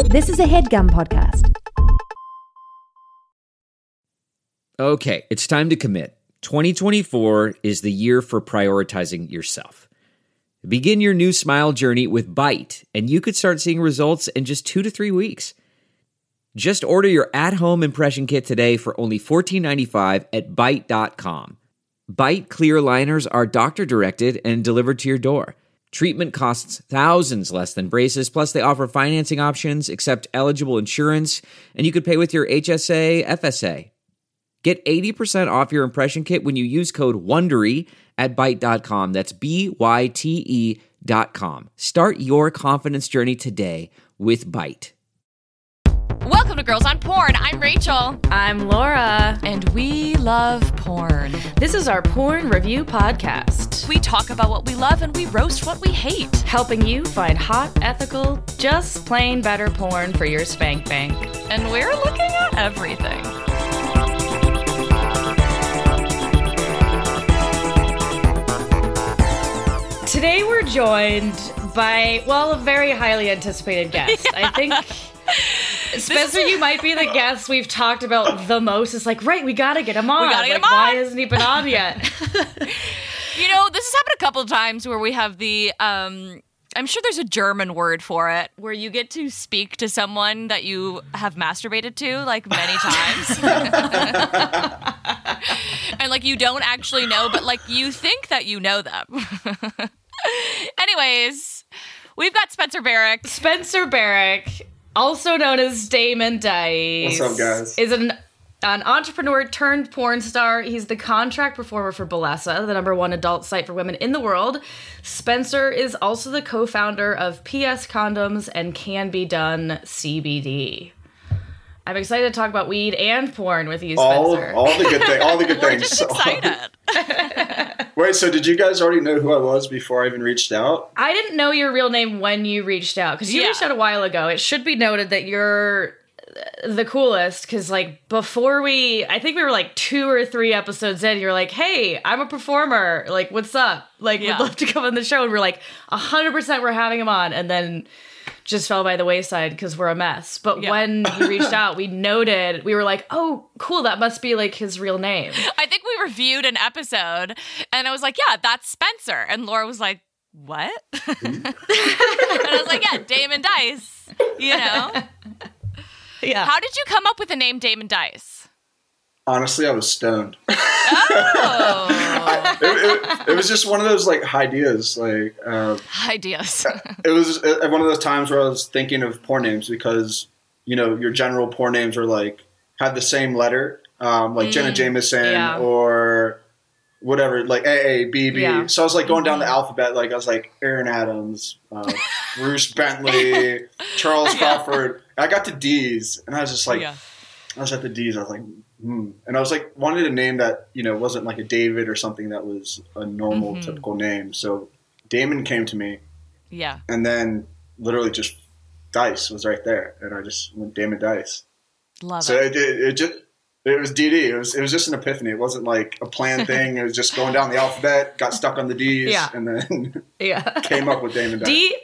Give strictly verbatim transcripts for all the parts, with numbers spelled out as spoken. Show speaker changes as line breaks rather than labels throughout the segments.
This is a HeadGum podcast.
Okay, it's time to commit. twenty twenty-four is the year for prioritizing yourself. Begin your new smile journey with Byte, and you could start seeing results in just two to three weeks. Just order your at-home impression kit today for only fourteen ninety-five at byte dot com. Byte clear liners are doctor-directed and delivered to your door. Treatment costs thousands less than braces, plus they offer financing options, accept eligible insurance, and you could pay with your H S A, F S A. Get eighty percent off your impression kit when you use code WONDERY at byte dot com. That's B Y T E dot com. Start your confidence journey today with Byte.
Welcome to Girls on Porn. I'm Rachel.
I'm Laura.
And we love porn.
This is our porn review podcast.
We talk about what we love and we roast what we hate.
Helping you find hot, ethical, just plain better porn for your spank bank.
And we're looking at everything.
Today we're joined by, well, a very highly anticipated guest. Yeah. I think... Spencer, you might be the guest we've talked about the most. It's like, right, we gotta get him on.
We gotta get
like,
him on.
Why hasn't he been on yet?
You know, this has happened a couple of times where we have the, um, I'm sure there's a German word for it, where you get to speak to someone that you have masturbated to, like, many times. And, like, you don't actually know, but, like, you think that you know them. Anyways, we've got Spencer Barrick.
Spencer Barrick, also known as Damon Dice.
What's up, guys?
Is an an entrepreneur turned porn star. He's the contract performer for Bellesa, the number one adult site for women in the world. Spencer is also the co-founder of P S Condoms and Can Be Done C B D. I'm excited to talk about weed and porn with you, Spencer.
All, all the good things. All the good
We're
things.
just excited.
Wait, so did you guys already know who I was before I even reached out?
I didn't know your real name when you reached out, because you
Yeah.
reached out a while ago. It should be noted that you're the coolest, because, like, before we, I think we were, like, two or three episodes in, you were like, hey, I'm a performer. Like, what's up? Like,
Yeah.
we'd love to come on the show. And we're like, one hundred percent we're having him on. And then just fell by the wayside because we're a mess. But
Yeah.
when you reached out, we noted, we were like, oh, cool, that must be, like, his real name.
I think we reviewed an episode, and I was like, yeah, that's Spencer. And Laura was like, what? And I was like, yeah, Damon Dice, you know?
Yeah.
How did you come up with the name Damon Dice?
Honestly, I was stoned.
Oh.
it, it, it was just one of those, like, ideas. Like, uh,
Ideas.
it was uh, one of those times where I was thinking of porn names because, you know, your general porn names are, like, have the same letter, um, like mm, Jenna Jameson
yeah.
or whatever, like A A, B B.
Yeah.
So I was, like, going down the alphabet. Like, I was like, Aaron Adams, uh, Bruce Bentley, Charles Crawford. I got to D's, and I was just like,
Yeah.
I was at the D's. I was like, hmm. And I was like, wanted a name that, you know, wasn't like a David or something that was a normal,
Mm-hmm.
typical name. So Damon came to me,
Yeah.
and then literally just Dice was right there, and I just went Damon Dice.
Love
So
it.
it, it, it just it was D D. It was it was just an epiphany. It wasn't like a planned thing. It was just going down the alphabet, got stuck on the D's,
Yeah.
and then
Yeah.
came up with Damon Dice.
D,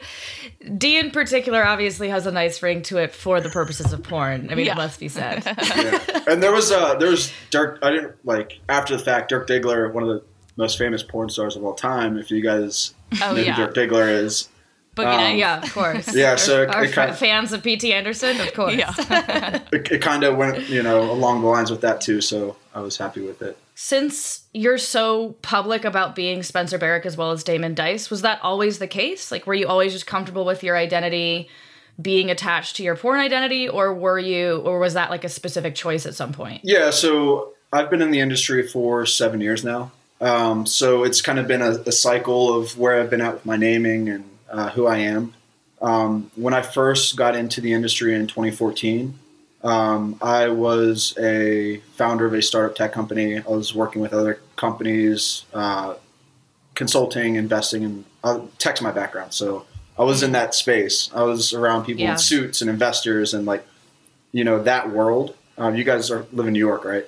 D in particular obviously has a nice ring to it for the purposes of porn. I mean,
Yeah.
it must be said.
Yeah. And there was uh there was Dirk. I didn't like after the fact. Dirk Diggler, one of the most famous porn stars of all time. If you guys
Oh,
know
yeah.
who Dirk Diggler is,
Boogie
um,
Nights.
Yeah, of course.
Yeah, so it-
our,
it
our
kind-
fans of P T Anderson, of course.
Yeah.
it, it kind of went you know along the lines with that too. So I was happy with it.
Since you're so public about being Spencer Barrick as well as Damon Dice, was that always the case? Like, were you always just comfortable with your identity being attached to your porn identity, or were you, or was that like a specific choice at some point?
Yeah, so I've been in the industry for seven years now. Um, so it's kind of been a, a cycle of where I've been at with my naming and uh, who I am. Um, when I first got into the industry in twenty fourteen, um, I was a founder of a startup tech company. I was working with other companies, uh, consulting, investing, and uh, tech's my background. So I was in that space. I was around people
Yeah.
in suits and investors and like, you know, that world. Um, you guys are live in New York, right?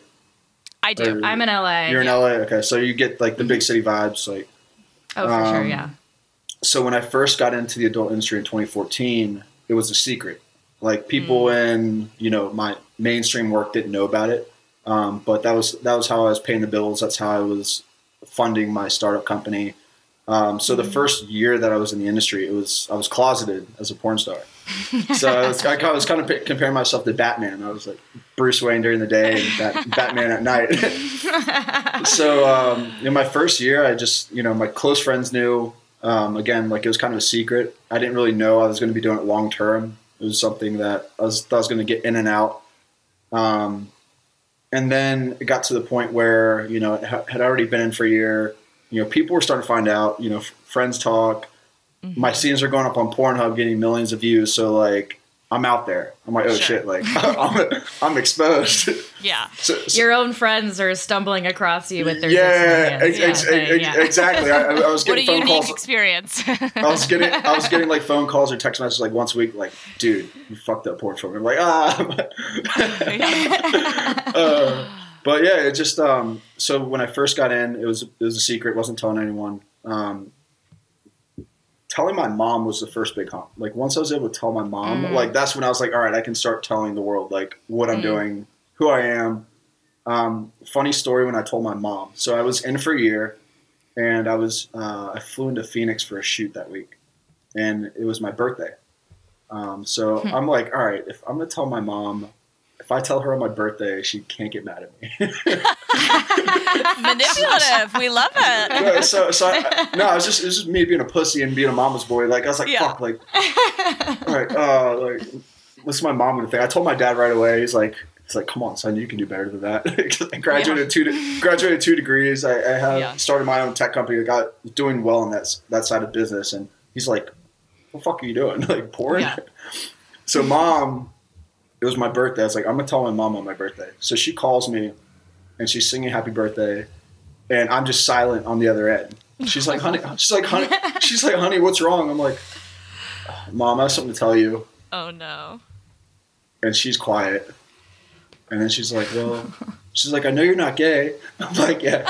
I do.
Or-
I'm in L A.
You're in L A? Okay. So you get like the big city vibes. Like,
Oh, for sure,
um,
yeah.
so when I first got into the adult industry in twenty fourteen, it was a secret. Like people mm. in, you know, my mainstream work didn't know about it. Um, but that was, that was how I was paying the bills. That's how I was funding my startup company. Um, so the first year that I was in the industry, it was, I was closeted as a porn star. So I was, I was kind of comparing myself to Batman. I was like Bruce Wayne during the day and Bat, Batman at night. So, um, in my first year, I just, you know, my close friends knew, um, again, like it was kind of a secret. I didn't really know I was going to be doing it long term. It was something that I was, thought I was going to get in and out. Um, and then it got to the point where, you know, it ha- had already been in for a year. You know, people were starting to find out, you know, f- friends talk. Mm-hmm. My scenes are going up on Pornhub, getting millions of views. So, like, I'm out there. I'm like, oh, sure. shit. Like, I'm, I'm exposed.
Yeah.
So, so, Your own friends are stumbling across you with their
yeah, ex-
yeah,
ex- ex- yeah. exactly. I, I was getting phone calls.
What a unique experience.
I was getting, I was getting, like, phone calls or text messages, like, once a week. Like, dude, you fucked up porn for me. I'm like, ah. uh, But yeah, it just um, so when I first got in, it was it was a secret, wasn't telling anyone. Um, telling my mom was the first big hump. Like once I was able to tell my mom, mm. like that's when I was like, all right, I can start telling the world like what I'm mm. doing, who I am. Um, funny story when I told my mom. So I was in for a year, and I was uh, I flew into Phoenix for a shoot that week, and it was my birthday. Um, so hmm. I'm like, all right, if I'm gonna tell my mom. If I tell her on my birthday, she can't get mad at me.
Manipulative. We love it.
Yeah, so, so I, no, it was just it was just me being a pussy and being a mama's boy. Like I was like, yeah. fuck, like, all right, uh, like, what's my mom gonna think? I told my dad right away. He's like, he's like, come on, son, you can do better than that. I graduated yeah. two graduated two degrees. I, I have yeah. started my own tech company. I got doing well in that that side of business. And he's like, what the fuck are you doing? Like porn? Yeah. So mom. It was my birthday. I was like, I'm going to tell my mom on my birthday. So she calls me, and she's singing happy birthday, and I'm just silent on the other end. She's like, honey, she's like, honey, she's like, honey, what's wrong? I'm like, Mom, I have something to tell you.
Oh, no.
And she's quiet. And then she's like, well, she's like, I know you're not gay. I'm like, yeah.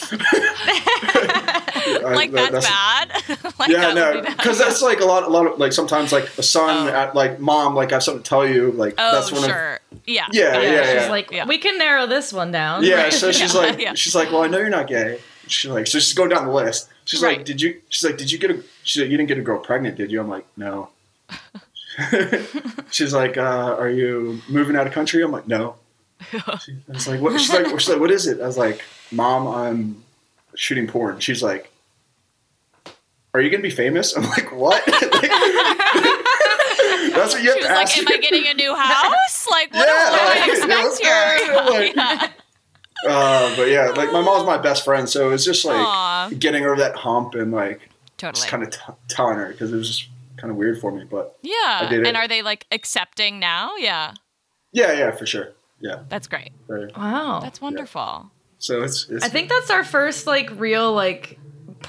Like
I,
that's, that's bad. Like
yeah,
that
no, because that's like a lot, a lot of like sometimes like a son, oh. at, like mom, like I have something to tell you, like
oh,
that's one
sure.
of
yeah,
yeah, yeah, yeah.
She's
yeah.
like,
yeah.
we can narrow this one down.
Yeah, so she's
yeah,
like,
yeah.
she's like, well, I know you're not gay. She's like, so she's going down the list. She's right. like, did you? She's like, did you get a? She's like, you didn't get a girl pregnant, did you? I'm like, no. She's like, uh, are you moving out of country? I'm like, no. She, I was like, what? She's like, she's like, what is it? I was like, Mom, I'm shooting porn. She's like, are you gonna be famous? I'm like, what? Like, that's what you have
she
to
was
ask.
Like, am I getting a new house? Like, what,
yeah,
do, what
like,
do I expect here?
Like, yeah. Uh, but yeah, like my mom's my best friend, so it's just like Aww. Getting over that hump and like
totally.
Just kind of t- telling her because it was just kind of weird for me. But
yeah,
I did it.
And are they like accepting now? Yeah.
Yeah, yeah, for sure. Yeah,
that's great.
Very,
wow,
that's wonderful.
Yeah. So it's, it's.
I think that's our first like real like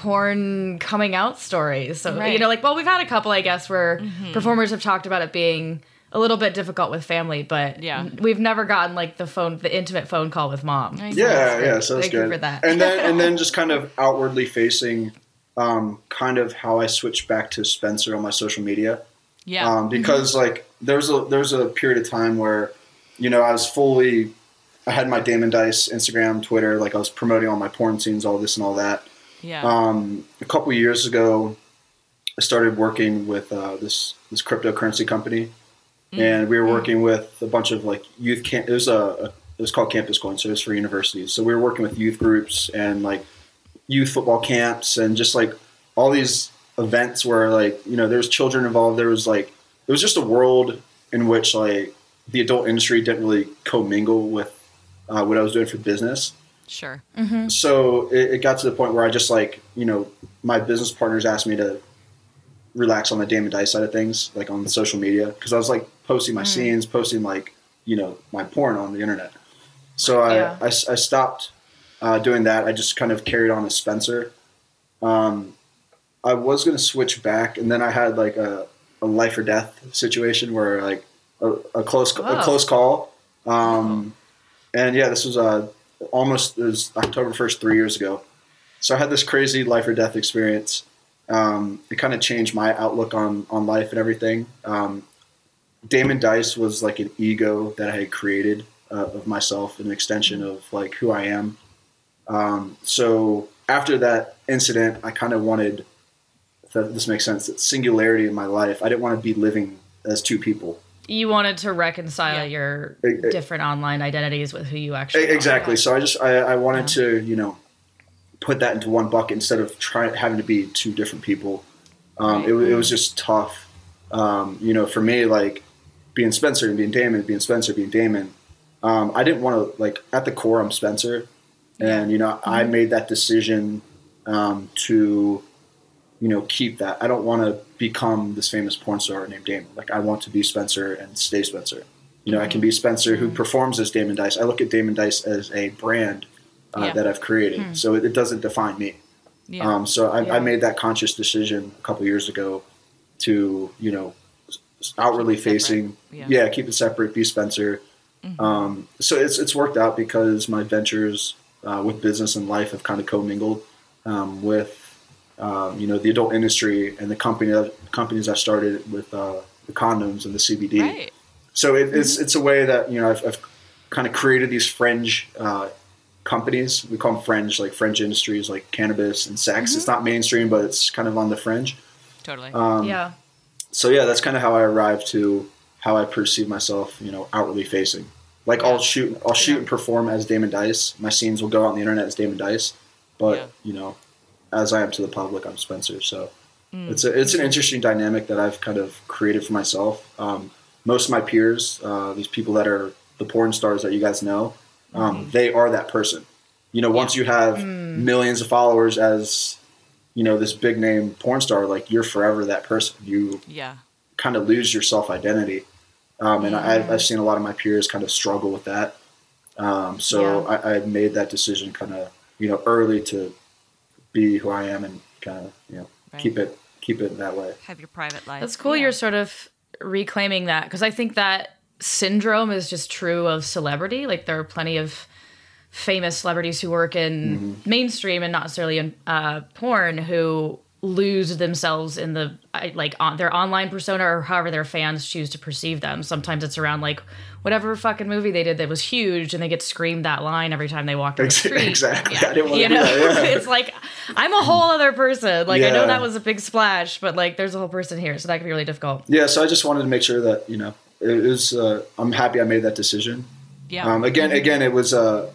porn coming out story. So right. you know, like well, we've had a couple, I guess, where mm-hmm. performers have talked about it being a little bit difficult with family, but
yeah.
we've never gotten like the phone, the intimate phone call with mom.
Yeah, yeah, yeah, so that's
Thank
good.
you for that.
And then and then just kind of outwardly facing, um, kind of how I switched back to Spencer on my social media.
Yeah,
um, because mm-hmm. like there's a there's a period of time where, you know, I was fully, I had my Damon Dice Instagram, Twitter, like I was promoting all my porn scenes, all this and all that.
Yeah.
Um, a couple of years ago, I started working with uh, this this cryptocurrency company. Mm-hmm. And we were working with a bunch of like youth camp. It was a, a it was called Campus Coin, so it was for universities. So we were working with youth groups and like youth football camps and just like all these events where like you know there was children involved. There was like it was just a world in which like the adult industry didn't really commingle with uh, what I was doing for business.
Sure.
Mm-hmm.
So it, it got to the point where I just like you know my business partners asked me to relax on the Damon Dice side of things, like on the social media, because I was like posting my mm. scenes, posting like you know my porn on the internet. So I yeah. I, I stopped uh, doing that. I just kind of carried on as Spencer. Um, I was going to switch back, and then I had like a, a life or death situation where like a, a close Whoa. a close call. Um, and yeah, this was uh, almost it was October first, three years ago. So I had this crazy life or death experience. Um, it kind of changed my outlook on, on life and everything. Um, Damon Dice was like an ego that I had created uh, of myself, an extension of like who I am. Um, so after that incident, I kind of wanted, if that, this makes sense, that singularity in my life. I didn't want to be living as two people.
You wanted to reconcile
Yeah.
your
It- it-
different online identities with who you actually are.
Exactly. So I just, I, I wanted
Yeah.
to, you know, put that into one bucket instead of trying, having to be two different people. Um,
Right.
it, wa- it was just tough. Um, you know, for me, like being Spencer and being Damon, being Spencer, being Damon, um, I didn't want to, like, at the core, I'm Spencer. And, you know,
Mm-hmm.
I made that decision um, to, you know, keep that. I don't want to become this famous porn star named Damon. Like, I want to be Spencer and stay Spencer. You know, I can be Spencer who performs as Damon Dice. I look at Damon Dice as a brand uh,
Yeah.
that I've created. So it, it doesn't define me.
Yeah.
Um, so I,
Yeah.
I made that conscious decision a couple years ago to, you know, s- outwardly
Keep it separate.
facing,
Yeah.
yeah. keep it separate, be Spencer. Um, so it's it's worked out because my ventures uh, with business and life have kind of commingled um, with, um, you know, the adult industry and the company companies I've started with uh, the condoms and the C B D.
Right.
So it, it's it's a way that, you know, I've, I've kind of created these fringe uh, companies. We call them fringe, like fringe industries, like cannabis and sex. It's not mainstream, but it's kind of on the fringe.
Totally.
Um,
Yeah.
So yeah, that's kind of how I arrived to how I perceive myself, you know, outwardly facing. Like I'll shoot, I'll shoot
Yeah.
and perform as Damon Dice. My scenes will go out on the internet as Damon Dice, but
Yeah.
you know, as I am to the public, I'm Spencer. So it's a, it's an interesting dynamic that I've kind of created for myself. Um, most of my peers, uh, these people that are the porn stars that you guys know, um, they are that person. You know, once you have millions of followers as, you know, this big name porn star, like you're forever that person. You
yeah.
kind of lose your self identity. Um, and I, I've, I've seen a lot of my peers kind of struggle with that. Um, so
Yeah.
I, I made that decision kind of, you know, early to be who I am and kind of, you know,
Right.
keep it, keep it that way.
Have your private life.
That's cool.
Yeah.
You're sort of reclaiming that because I think that syndrome is just true of celebrity. Like there are plenty of famous celebrities who work in mainstream and not necessarily in uh, porn who lose themselves in the I- like on their online persona or however their fans choose to perceive them. Sometimes it's around like whatever fucking movie they did that was huge and they get screamed that line every time they walk down the street.
Exactly. I didn't want
You
to do
know,
that. Yeah.
it's like I'm a whole other person. Like I know
Yeah.
that was a big splash, but like there's a whole person here, so that can be really difficult.
Yeah. So I just wanted to make sure that, you know, it was, uh, I'm happy I made that decision.
Yeah.
Um, again, again, it was, uh,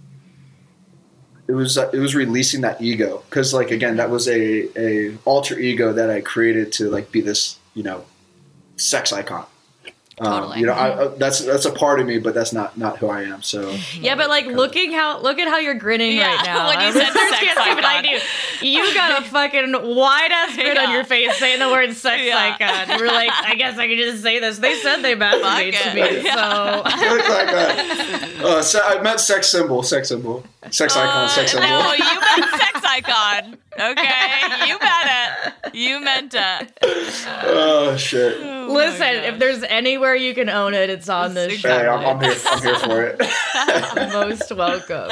it was, uh, it was releasing that ego. Cause like, again, that was a, a alter ego that I created to like be this, you know, sex icon. Um,
Totally.
you know, I, uh, that's, that's a part of me, but that's not, not who I am. So
Yeah, but like looking how look at how you're grinning
Yeah,
right now.
when you
Um,
said
listeners
sex
can't see, but I
icon.
do. You got a fucking wide ass grin on
Yeah.
your face saying the word sex
Yeah.
icon. You were like, I guess I could just say this. They said they masturbate
Fuck
to
it.
me,
Yeah.
so
I look like that. Uh, so I meant sex symbol, sex symbol, sex icon, sex symbol.
No, you meant sex icon. Okay, you meant it. You meant it.
Oh shit.
Oh my
listen,
gosh.
if there's anywhere you can own it, it's on this
It's
show.
Hey, I'm, I'm here. I'm here for it.
Most welcome.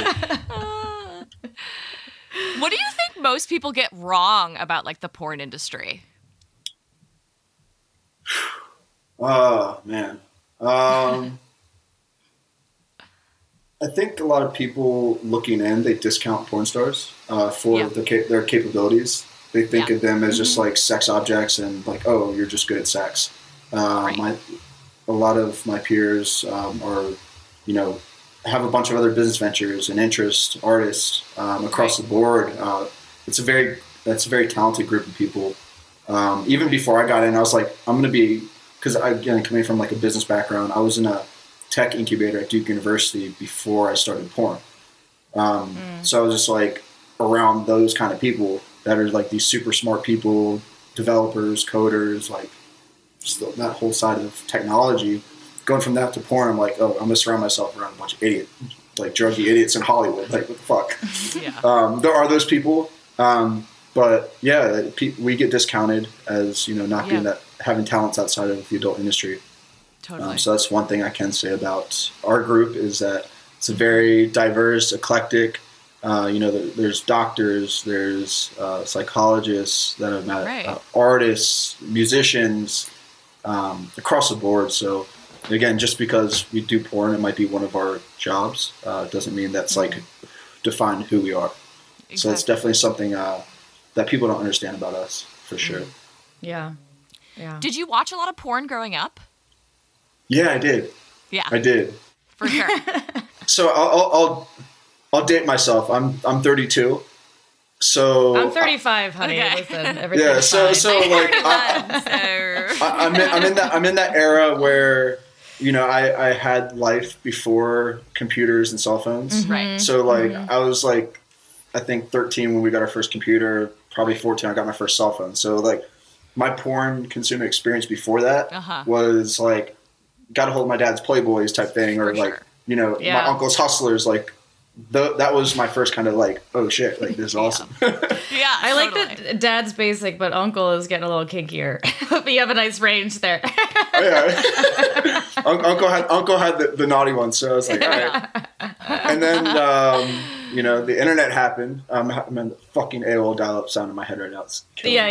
What do you think most people get wrong about like the porn industry?
Oh man. Um, I think a lot of people looking in, they discount porn stars uh, for
Yeah.
the ca- their capabilities. They think
Yeah.
of them as just like sex objects and like, oh, you're just good at sex. Uh,
Right.
My a lot of my peers um, are, you know, have a bunch of other business ventures and interests, artists um, across
Right.
the board. Uh, it's a very that's a very talented group of people. Um, even before I got in, I was like, I'm going to be because again, coming from like a business background, I was in a tech incubator at Duke University before I started porn. Um, So I was just like around those kind of people that are like these super smart people, developers, coders, like just the- that whole side of technology. Going from that to porn, I'm like, oh, I'm gonna surround myself around a bunch of idiots, like druggy idiots in Hollywood. Like, what the fuck?
Yeah.
Um, there are those people, um, but yeah, pe- we get discounted as you know not being
Yeah.
that having talents outside of the adult industry.
Totally.
Um, so that's one thing I can say about our group is that it's a very diverse, eclectic. Uh, you know, there- there's doctors, there's uh, psychologists that I've met,
Right.
uh, artists, musicians, um, across the board. So again, just because we do porn, it might be one of our jobs. Uh, doesn't mean that's like define who we are. Exactly. So it's definitely something uh, that people don't understand about us for sure.
Yeah. Yeah.
Did you watch a lot of porn growing up?
Yeah, I did.
Yeah,
I did.
For sure.
So I'll, I'll I'll I'll date myself. I'm I'm thirty-two. So
I'm thirty-five, honey.
Okay.
Listen, everything's
Yeah. So
fine.
so like I,
So-
I, I'm in, I'm in that I'm in that era where you know I I had life before computers and cell phones.
Right.
So like I was like I think thirteen when we got our first computer. Probably fourteen I got my first cell phone. So like my porn consuming experience before that
Uh-huh.
was like got a hold of my dad's Playboys type thing, or
For
like
sure.
you know
Yeah.
my uncle's Hustlers. Like the, that was my first kind of like oh shit, like this is awesome.
Yeah,
I like
totally.
that dad's basic, but uncle is getting a little kinkier. But you have a nice range there.
Oh, yeah. Un- Uncle had Uncle had the, the naughty one, so I was like, all right. And then um, you know the internet happened. Um, I'm in the fucking A O L dial-up sound in my head right now. It's killing
yeah,
me.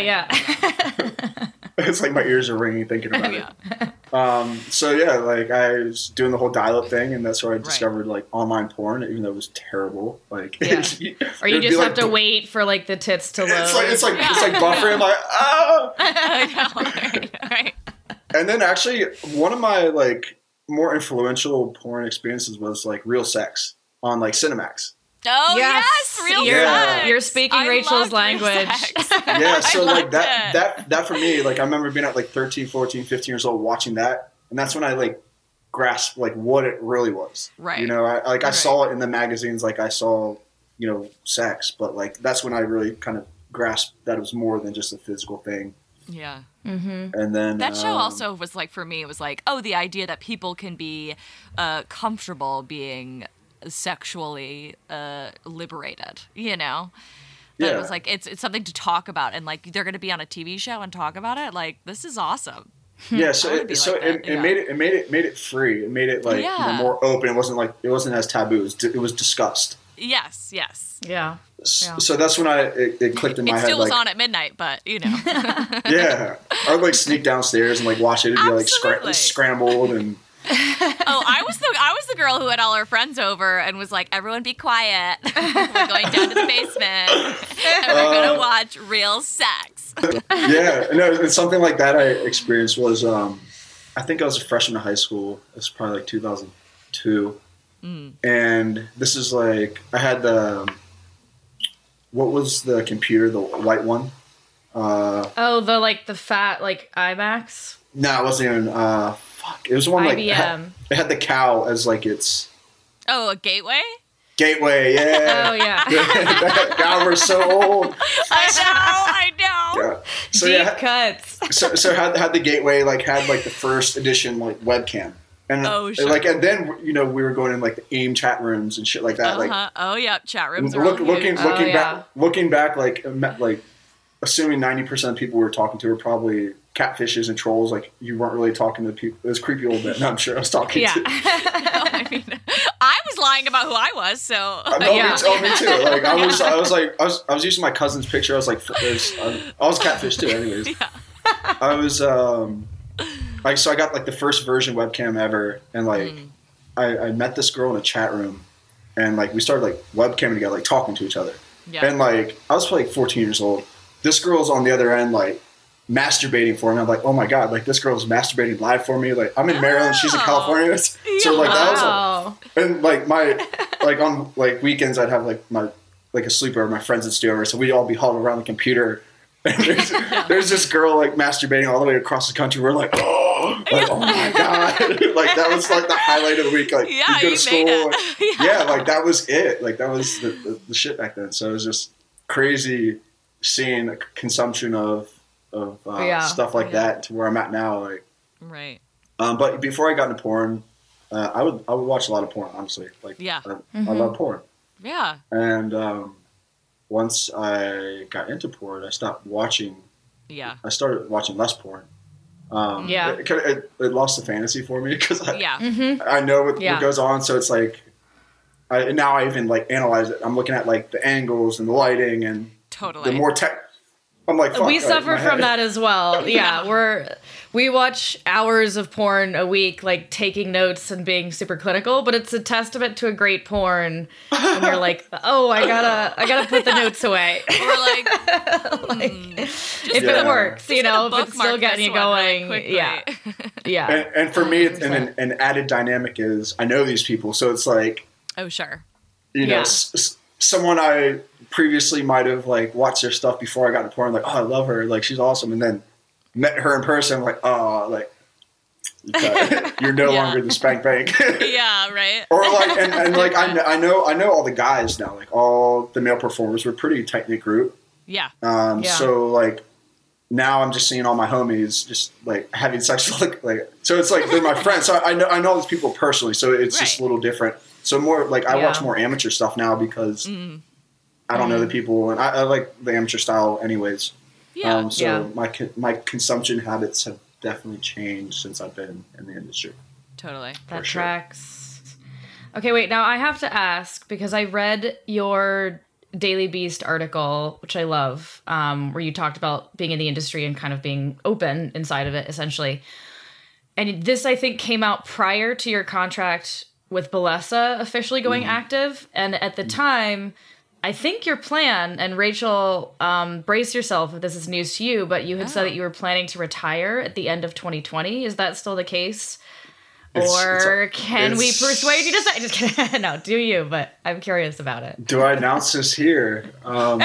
yeah.
It's like my ears are ringing thinking about
Yeah.
it. Um, so yeah, like I was doing the whole dial-up thing, and that's where I discovered like online porn, even though it was terrible. Like,
Yeah. Or you
it'd be
just
like
have to
bu-
wait for like the tits to load.
It's like it's like
Yeah.
it's like buffering. I'm like ah.
I know, right, right.
And then actually, one of my like more influential porn experiences was like Real Sex on like Cinemax.
Oh
Yes.
yes, real
You're,
sex.
you're speaking
I
Rachel's
loved real
language.
sex.
Yeah, so
I
like
loved
that
it.
that that for me, like I remember being at like thirteen, fourteen, fifteen years old watching that, and that's when I like grasped like what it really was.
Right.
You know, I like I
Right.
saw it in the magazines, like I saw, you know, sex, but like that's when I really kind of grasped that it was more than just a physical thing.
Yeah.
And then
That show
um,
also was like, for me, it was like, oh, the idea that people can be uh, comfortable being sexually uh, liberated, you know? That
Yeah.
it was like, it's it's something to talk about, and like they're going to be on a T V show and talk about it. Like, this is awesome.
Yeah, so
I wanna
it,
be
so
like
it,
that,
it
yeah.
made it it made it made it free. It made it like you know,
Yeah.
more open. It wasn't like it wasn't as taboo. It was, it was discussed.
Yes, yes.
Yeah.
S-
Yeah.
So that's when I it, it clicked in my
It
head.
still was
like,
on at midnight, but you know.
yeah, I would like sneak downstairs and like watch it. It'd be like scra-
Absolutely.
scrambled and
Oh, I was the I was the girl who had all her friends over and was like, "Everyone, be quiet. We're going down to the basement, and we're
Uh,
gonna watch real sex."
yeah, no, it's something like that I experienced was um, I think I was a freshman in high school. It was probably like two thousand two,
Mm.
and this is like I had the what was the computer, the white one? Uh,
Oh, the like the fat like IMAX.
no, it wasn't even. Uh, fuck, it was one like it had,
I B M.
it had the cow as like its
Oh, a gateway?
gateway. Yeah,
Oh yeah.
that, God, we're so old.
I know, I know.
Yeah. So
Deep
yeah,
cuts.
so so had had the gateway like had like the first edition like webcam, and
Oh, sure.
like and then you know we were going in like the AIM chat rooms and shit like that. Like
Uh-huh. Oh, yeah. Chat rooms are
look,
all
looking
huge.
Oh,
looking
yeah.
back looking back like ima- like assuming ninety percent of people we were talking to were probably catfishes and trolls. Like you weren't really talking to people. It was creepy old men. I'm sure I was talking
Yeah.
to.
I mean, I was lying about who I was, so
Uh, no,
Yeah.
me, too, oh, me too. Like I was, I was like, I was, I was using my cousin's picture. I was like, there's, I, I was catfish too. Anyways, I was, um, like, so I got like the first version webcam ever, and like,
Mm.
I, I met this girl in a chat room, and like we started like webcamming together, like talking to each other,
yeah.
and like I was probably like fourteen years old. This girl's on the other end, like masturbating for me. I'm like, oh my god, like this girl's masturbating live for me. Like I'm in Maryland, she's in
Oh.
California, so like that was like,
Wow.
and like my like on like weekends I'd have like my like a sleepover, my friends would stay over, so we'd all be huddled around the computer. And there's, there's this girl like masturbating all the way across the country. We're like, oh, like, oh my god, like that was like the highlight of the week. Like
Yeah,
you'd go
you
to
made
school,
it.
yeah.
Yeah.
like that was it. Like that was the, the, the shit back then. So it was just crazy seeing a consumption of of uh,
Yeah.
stuff like
Yeah.
that to where I'm at now. Like,
Right.
um, but before I got into porn, uh, I would I would watch a lot of porn. Honestly, like
Yeah.
I, I love porn.
Yeah.
And um, once I got into porn, I stopped watching.
Yeah.
I started watching less porn. Um,
Yeah.
It, it, it lost the fantasy for me because I,
Yeah.
Mm-hmm.
I know what,
Yeah.
what goes on. So it's like, I, and now I even like analyze it. I'm looking at like the angles and the lighting and
Totally.
the more tech. I'm like, fuck,
we
like,
suffer
my
from
head.
that as well. Yeah, we're we watch hours of porn a week, like taking notes and being super clinical. But it's a testament to a great porn when you're like, oh, I gotta, I gotta put the notes away.
Or like,
like
mm,
if
Yeah.
it works, you know, if
gonna
it's still
bookmark
getting
this
you
one really
going.
quickly.
yeah, yeah.
And, and for me, it's, and
one hundred
an, an added dynamic is I know these people, so it's like,
Oh, sure.
you know,
Yeah.
s- s- someone I previously might have like watched their stuff before I got into porn, like, oh, I love her, like she's awesome, and then met her in person, like, oh, like you got- you're no
Yeah.
longer the spank bank.
Yeah, right.
Or like, and, and like I, kn- I know, I know all the guys now, like all the male performers were a pretty tight knit group.
Yeah.
Um,
Yeah.
So like now I'm just seeing all my homies just like having sex, like, like so it's like they're my friends. So I know I know these people personally, so it's just
Right.
a little different. So more like I
Yeah.
watch more amateur stuff now because
Mm.
I don't know the people, and I, I like the amateur style anyways.
Yeah.
Um, so
Yeah.
my co- my consumption habits have definitely changed since I've been in the industry.
Totally.
That
for sure.
tracks. Okay, wait. Now I have to ask because I read your Daily Beast article, which I love, um, where you talked about being in the industry and kind of being open inside of it, essentially. And this, I think, came out prior to your contract with Bellesa officially going active. And at the time, I think your plan, and Rachel, um, brace yourself if this is news to you, but you had said
Oh.
that you were planning to retire at the end of twenty twenty. Is that still the case?
It's-
Or
it's-
can we
it's-
persuade you to say? Just kidding. No, do you? But I'm curious about it.
Do I announce this here? Um,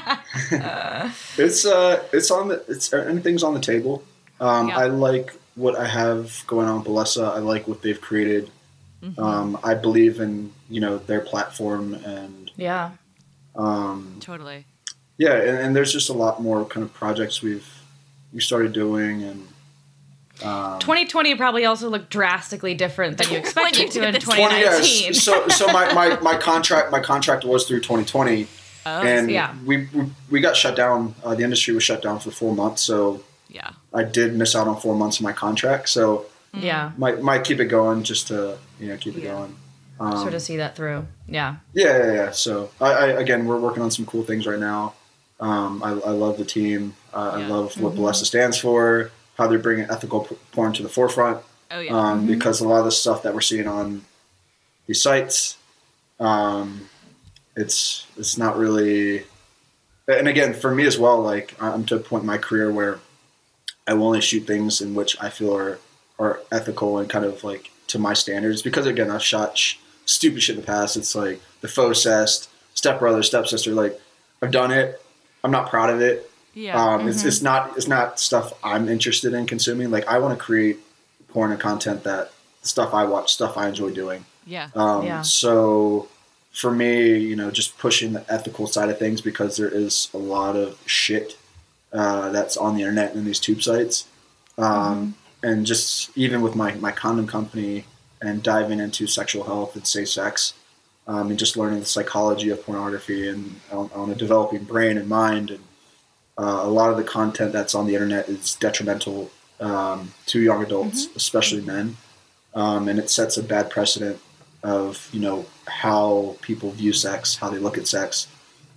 it's uh, it's on the it's anything's on the table. Um,
Yeah.
I like what I have going on with Bellesa. I like what they've created.
Mm-hmm.
Um, I believe in you know their platform and
Yeah.
um,
Totally.
yeah, and, and there's just a lot more kind of projects we've we started doing and. Um,
twenty twenty probably also looked drastically different than you expected
you
to
did
in
this
twenty nineteen.
yes. So so my, my, my contract my contract was through twenty twenty.
Oh,
And
yeah.
we, we we got shut down. Uh, the industry was shut down for four months, so
yeah.
I did miss out on four months of my contract. So
Yeah.
might might keep it going just to you know keep it
Yeah.
going. Um,
Sort of see that through. Yeah.
yeah, yeah, yeah. So I, I again, we're working on some cool things right now. Um, I, I love the team. Uh, I
Yeah.
love what Bellesa stands for. How they're bringing ethical p- porn to the forefront.
Oh, yeah.
Um, Because a lot of the stuff that we're seeing on these sites, um, it's it's not really. And again, for me as well, like I'm to a point in my career where I will only shoot things in which I feel are are ethical and kind of like to my standards. Because again, I've shot sh- stupid shit in the past. It's like the faux cest, stepbrother, stepsister. Like I've done it. I'm not proud of it.
yeah.
Um, it's it's not it's not stuff I'm interested in consuming. Like I want to create porn and content that stuff I watch, stuff I enjoy doing.
yeah.
Um,
Yeah.
So for me, you know, just pushing the ethical side of things because there is a lot of shit uh, that's on the internet and these tube sites, um, and just even with my my condom company and diving into sexual health and safe sex. Um, and just learning the psychology of pornography and on, on a developing brain and mind and Uh, a lot of the content that's on the internet is detrimental um, to young adults, especially men, um, and it sets a bad precedent of you know how people view sex, how they look at sex.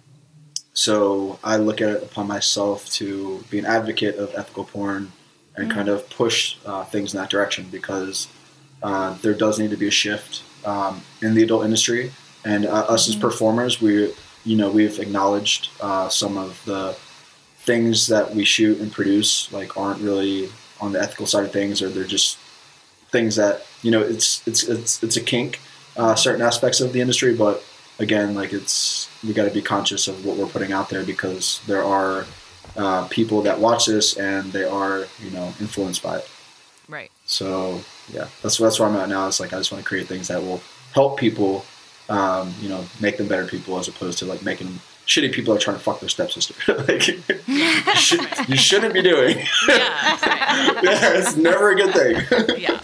So I look at it upon myself to be an advocate of ethical porn and kind of push uh, things in that direction because uh, there does need to be a shift um, in the adult industry, and uh, us as performers, we you know we've acknowledged uh, some of the things that we shoot and produce like aren't really on the ethical side of things, or they're just things that you know it's it's it's it's a kink, uh, certain aspects of the industry. But again, like it's we got to be conscious of what we're putting out there because there are uh, people that watch this and they are you know influenced by it.
Right.
So yeah, that's that's where I'm at now. It's like I just want to create things that will help people, um, you know, make them better people as opposed to like making shitty people are trying to fuck their stepsister. Like you, should, you shouldn't be doing.
Yeah. Right.
Yeah, it's never a good thing.
Yeah.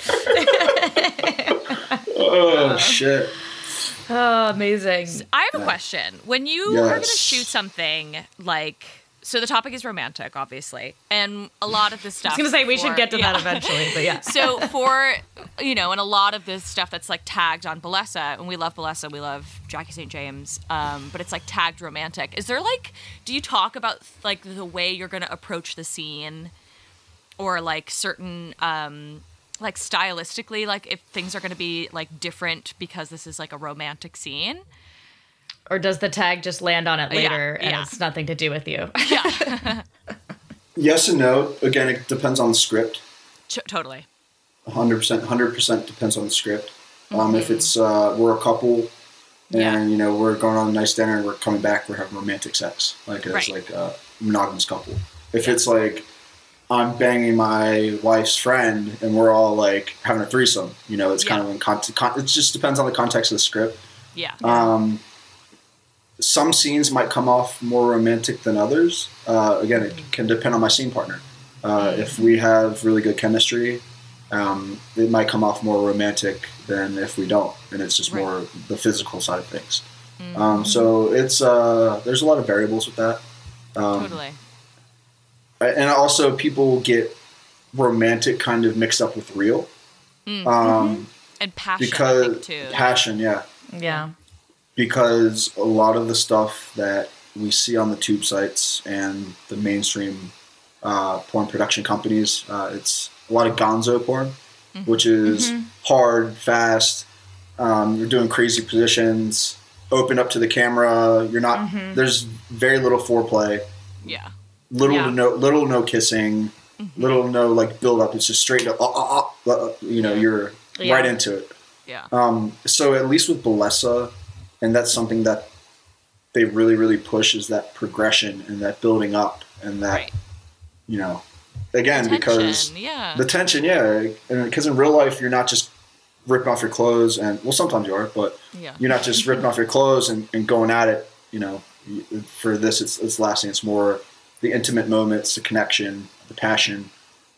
Oh shit.
Oh, amazing.
I have a
Yeah.
question. When you are going to
Yes.
shoot something like, so the topic is romantic, obviously, and a lot of this stuff.
I was going to say we
for-
should get to
yeah.
that eventually, but yeah.
So for you know, and a lot of this stuff that's like tagged on Bellesa, and we love Bellesa, we love Jackie Saint James, um, but it's like tagged romantic. Is there like, do you talk about like the way you're going to approach the scene, or like certain, um, like stylistically, like if things are going to be like different because this is like a romantic scene?
Or does the tag just land on it later
Yeah,
and
yeah.
it's nothing to do with you?
Yeah,
Yes and no. Again, it depends on the script.
T- totally.
one hundred percent, one hundred percent depends on the script. Um, if it's uh, we're a couple and
Yeah.
you know we're going on a nice dinner and we're coming back, we're having romantic sex, like as
Right.
like a monogamous couple. If it's like I'm banging my wife's friend and we're all like having a threesome, you know, it's kind
Yeah.
of in con- con- it just depends on the context of the script.
Yeah.
Um, some scenes might come off more romantic than others. Uh, again, it can depend on my scene partner. Uh, if we have really good chemistry, um, it might come off more romantic than if we don't, and it's just
Right.
more the physical side of things. Um, so it's uh, there's a lot of variables with that. Um,
Totally.
and also people get romantic kind of mixed up with real. Um,
And passion, I
because
think, too.
passion, yeah.
Yeah.
Because a lot of the stuff that we see on the tube sites and the mainstream uh, porn production companies, uh, it's a lot of gonzo porn, which is hard, fast. Um, you're doing crazy positions, open up to the camera. You're not. There's very little foreplay,
Yeah.
little
Yeah.
to no, little to no kissing, little to no like build up. It's just straight up. Uh, uh, uh, uh, you know, you're
Yeah.
right into it.
Yeah.
Um, so at least with Bellesa, and that's something that they really, really push is that progression and that building up and that,
Right.
you know, again,
Tension,
because
yeah.
the tension, yeah, and because in real life, you're not just ripping off your clothes and, well, sometimes you are, but
Yeah.
you're not just ripping off your clothes and, and going at it, you know, for this, it's, it's lasting. It's more the intimate moments, the connection, the passion.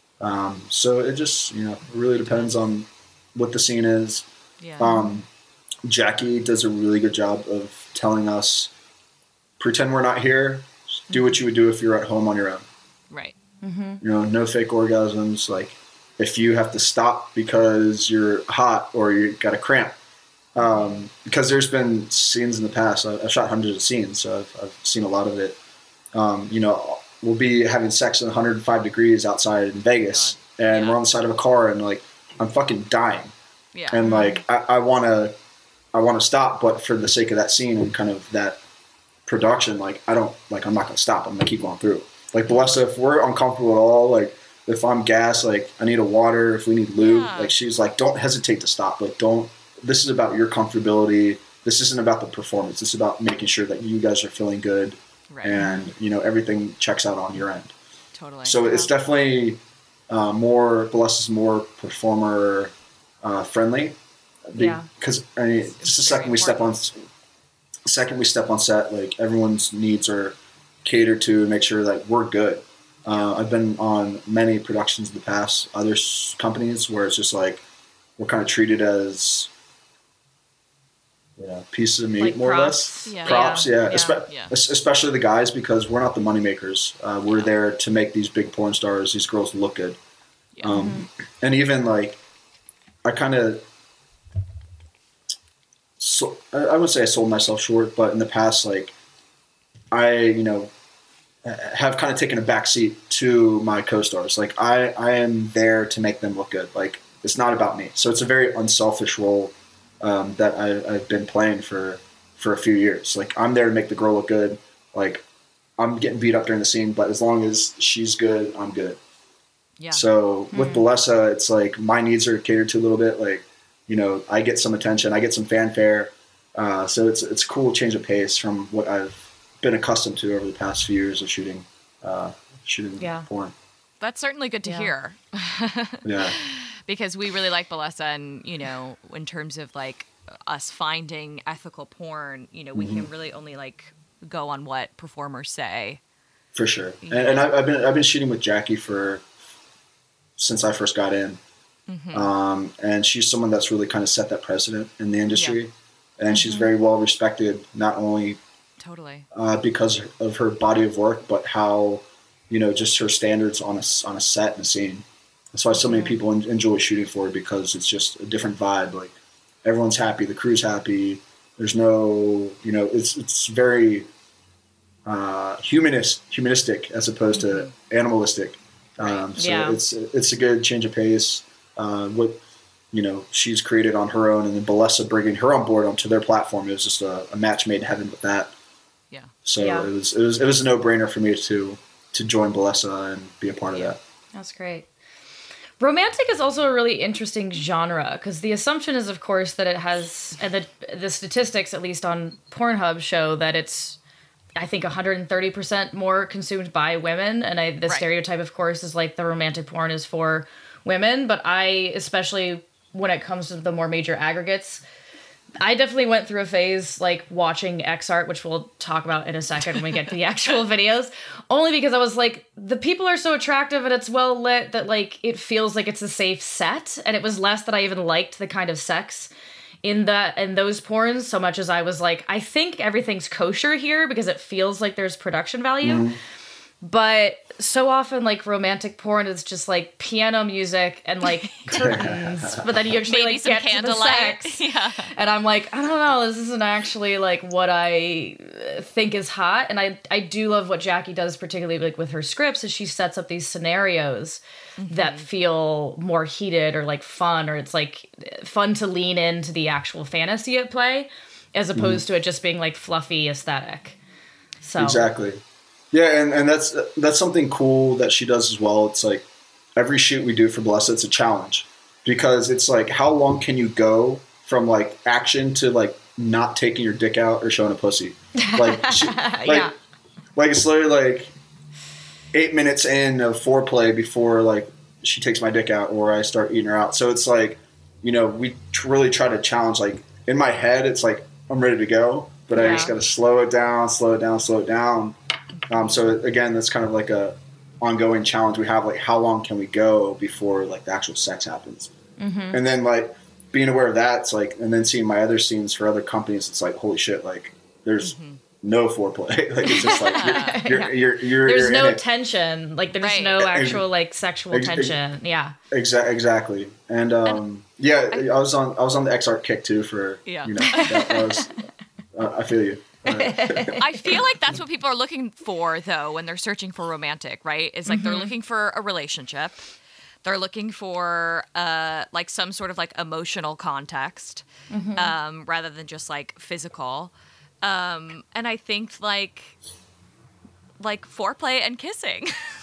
Um, so it just, you know, it really depends on what the scene is.
Yeah.
Um, Jackie does a really good job of telling us, pretend we're not here. Do what you would do if you're at home on your own.
Right.
You know, no fake orgasms. Like, if you have to stop because you're hot or you got a cramp. Um, because there's been scenes in the past. I, I've shot hundreds of scenes, so I've, I've seen a lot of it. Um, you know, we'll be having sex at one hundred five degrees outside in Vegas, and
Yeah.
we're on the side of a car, and like, I'm fucking dying.
Yeah.
And like I, I want to, I want to stop, but for the sake of that scene and kind of that production, like I don't, like I'm not gonna stop. I'm gonna keep going through. Like Bellesa, if we're uncomfortable at all, like if I'm gassed, like I need a water, if we need lube,
Yeah.
like she's like, don't hesitate to stop. Like don't. This is about your comfortability. This isn't about the performance. It's about making sure that you guys are feeling good,
Right.
and you know everything checks out on your end.
Totally.
So it's definitely uh, more. Bellesa is more performer uh, friendly. Be-
Yeah.
Because I mean,
It's-
just
it's
the
very
second we step on, the second we step on set, like everyone's needs are catered to, and make sure that we're good. Uh, I've been on many productions in the past, other s- companies where it's just like we're kind of treated as yeah, pieces of meat,
Like
more
props.
or less.
Yeah.
Props,
Yeah.
yeah.
Yeah.
Espe-
Yeah.
es- Especially the guys, because we're not the moneymakers. Uh, we're
Yeah.
there to make these big porn stars, these girls look good.
Yeah.
Um, And even like, I kind of, so I I wouldn't say I sold myself short, but in the past, like, I, you know, have kind of taken a back seat to my co-stars. Like, I, I am there to make them look good. Like, it's not about me. So it's a very unselfish role um, that I, I've been playing for, for a few years. Like, I'm there to make the girl look good. Like, I'm getting beat up during the scene, but as long as she's good, I'm good.
Yeah.
So with Bellesa, it's like my needs are catered to a little bit. Like, you know, I get some attention, I get some fanfare. Uh, so it's it's a cool change of pace from what I've been accustomed to over the past few years of shooting uh, shooting
Yeah.
porn.
That's certainly good to
Yeah.
hear.
Yeah.
Because we really like Bellesa, and you know, in terms of like us finding ethical porn, you know, we
Mm-hmm.
can really only like go on what performers say.
For sure. And, and I, I've been I've been shooting with Jackie for since I first got in. Um, and she's someone that's really kind of set that precedent in the industry. And she's very well respected, not only
Totally.
uh, because of her body of work, but how, you know, just her standards on a, s- on a set and a scene. That's why so many people en- enjoy shooting for it, because it's just a different vibe. Like everyone's happy, the crew's happy. There's no, you know, it's it's very uh, humanist, humanistic as opposed to animalistic. Um, so
Yeah.
it's it's a good change of pace. Uh, what you know she's created on her own, and then Bellesa bringing her on board onto their platform. It was just a, a match made in heaven with that.
Yeah.
So
Yeah.
it was it was it was a no brainer for me to to join Bellesa and be a part of that.
That's great. Romantic is also a really interesting genre, because the assumption is, of course, that it has, and the the statistics, at least on Pornhub, show that it's, I think, one hundred thirty percent more consumed by women. And I, the
Right.
stereotype, of course, is like the romantic porn is for women. But I, especially when it comes to the more major aggregates, I definitely went through a phase like watching X Art, which we'll talk about in a second when we get to the actual videos, only because I was like, the people are so attractive and it's well lit that like it feels like it's a safe set. And it was less that I even liked the kind of sex in that in those porns so much as I was like, I think everything's kosher here because it feels like there's production value.
Mm-hmm.
But so often, like, romantic porn is just like piano music and like curtains, but then you actually
Maybe
like
some
get to the
candlelight.
sex.
Yeah.
And I'm like, I don't know, this isn't actually like what I uh, think is hot. And I I do love what Jackie does, particularly like with her scripts, is she sets up these scenarios that feel more heated or like fun, or it's like fun to lean into the actual fantasy at play, as opposed to it just being like fluffy aesthetic. So
Exactly. Yeah, and, and that's that's something cool that she does as well. It's like every shoot we do for Bellesa, it's a challenge, because it's like, how long can you go from like action to like not taking your dick out or showing a pussy? Like, she, like,
Yeah.
like it's literally like eight minutes in of foreplay before like she takes my dick out or I start eating her out. So it's like, you know, we tr- really try to challenge. Like in my head, it's like I'm ready to go, but I
Yeah.
just got to slow it down, slow it down, slow it down. Um, so again, that's kind of like a ongoing challenge we have. Like, how long can we go before like the actual sex happens? Mm-hmm. And then like being aware of that, it's like, and then seeing my other scenes for other companies, it's like, holy shit, like there's
Mm-hmm.
no foreplay. Like it's just like you're you're you're, you're,
there's
you're
no
in it.
tension, like there's
Right.
no actual like sexual
Ex- ex-
tension. Yeah.
Exa- exactly. And um, yeah, I, I was on I was on the X Art kick too for
Yeah.
you know that, that was uh, I feel you. Uh,
I feel like that's what people are looking for, though, when they're searching for romantic, right? Is like they're looking for a relationship. They're looking for uh, like some sort of like emotional context, um, rather than just like physical. Um, and I think like like foreplay and kissing,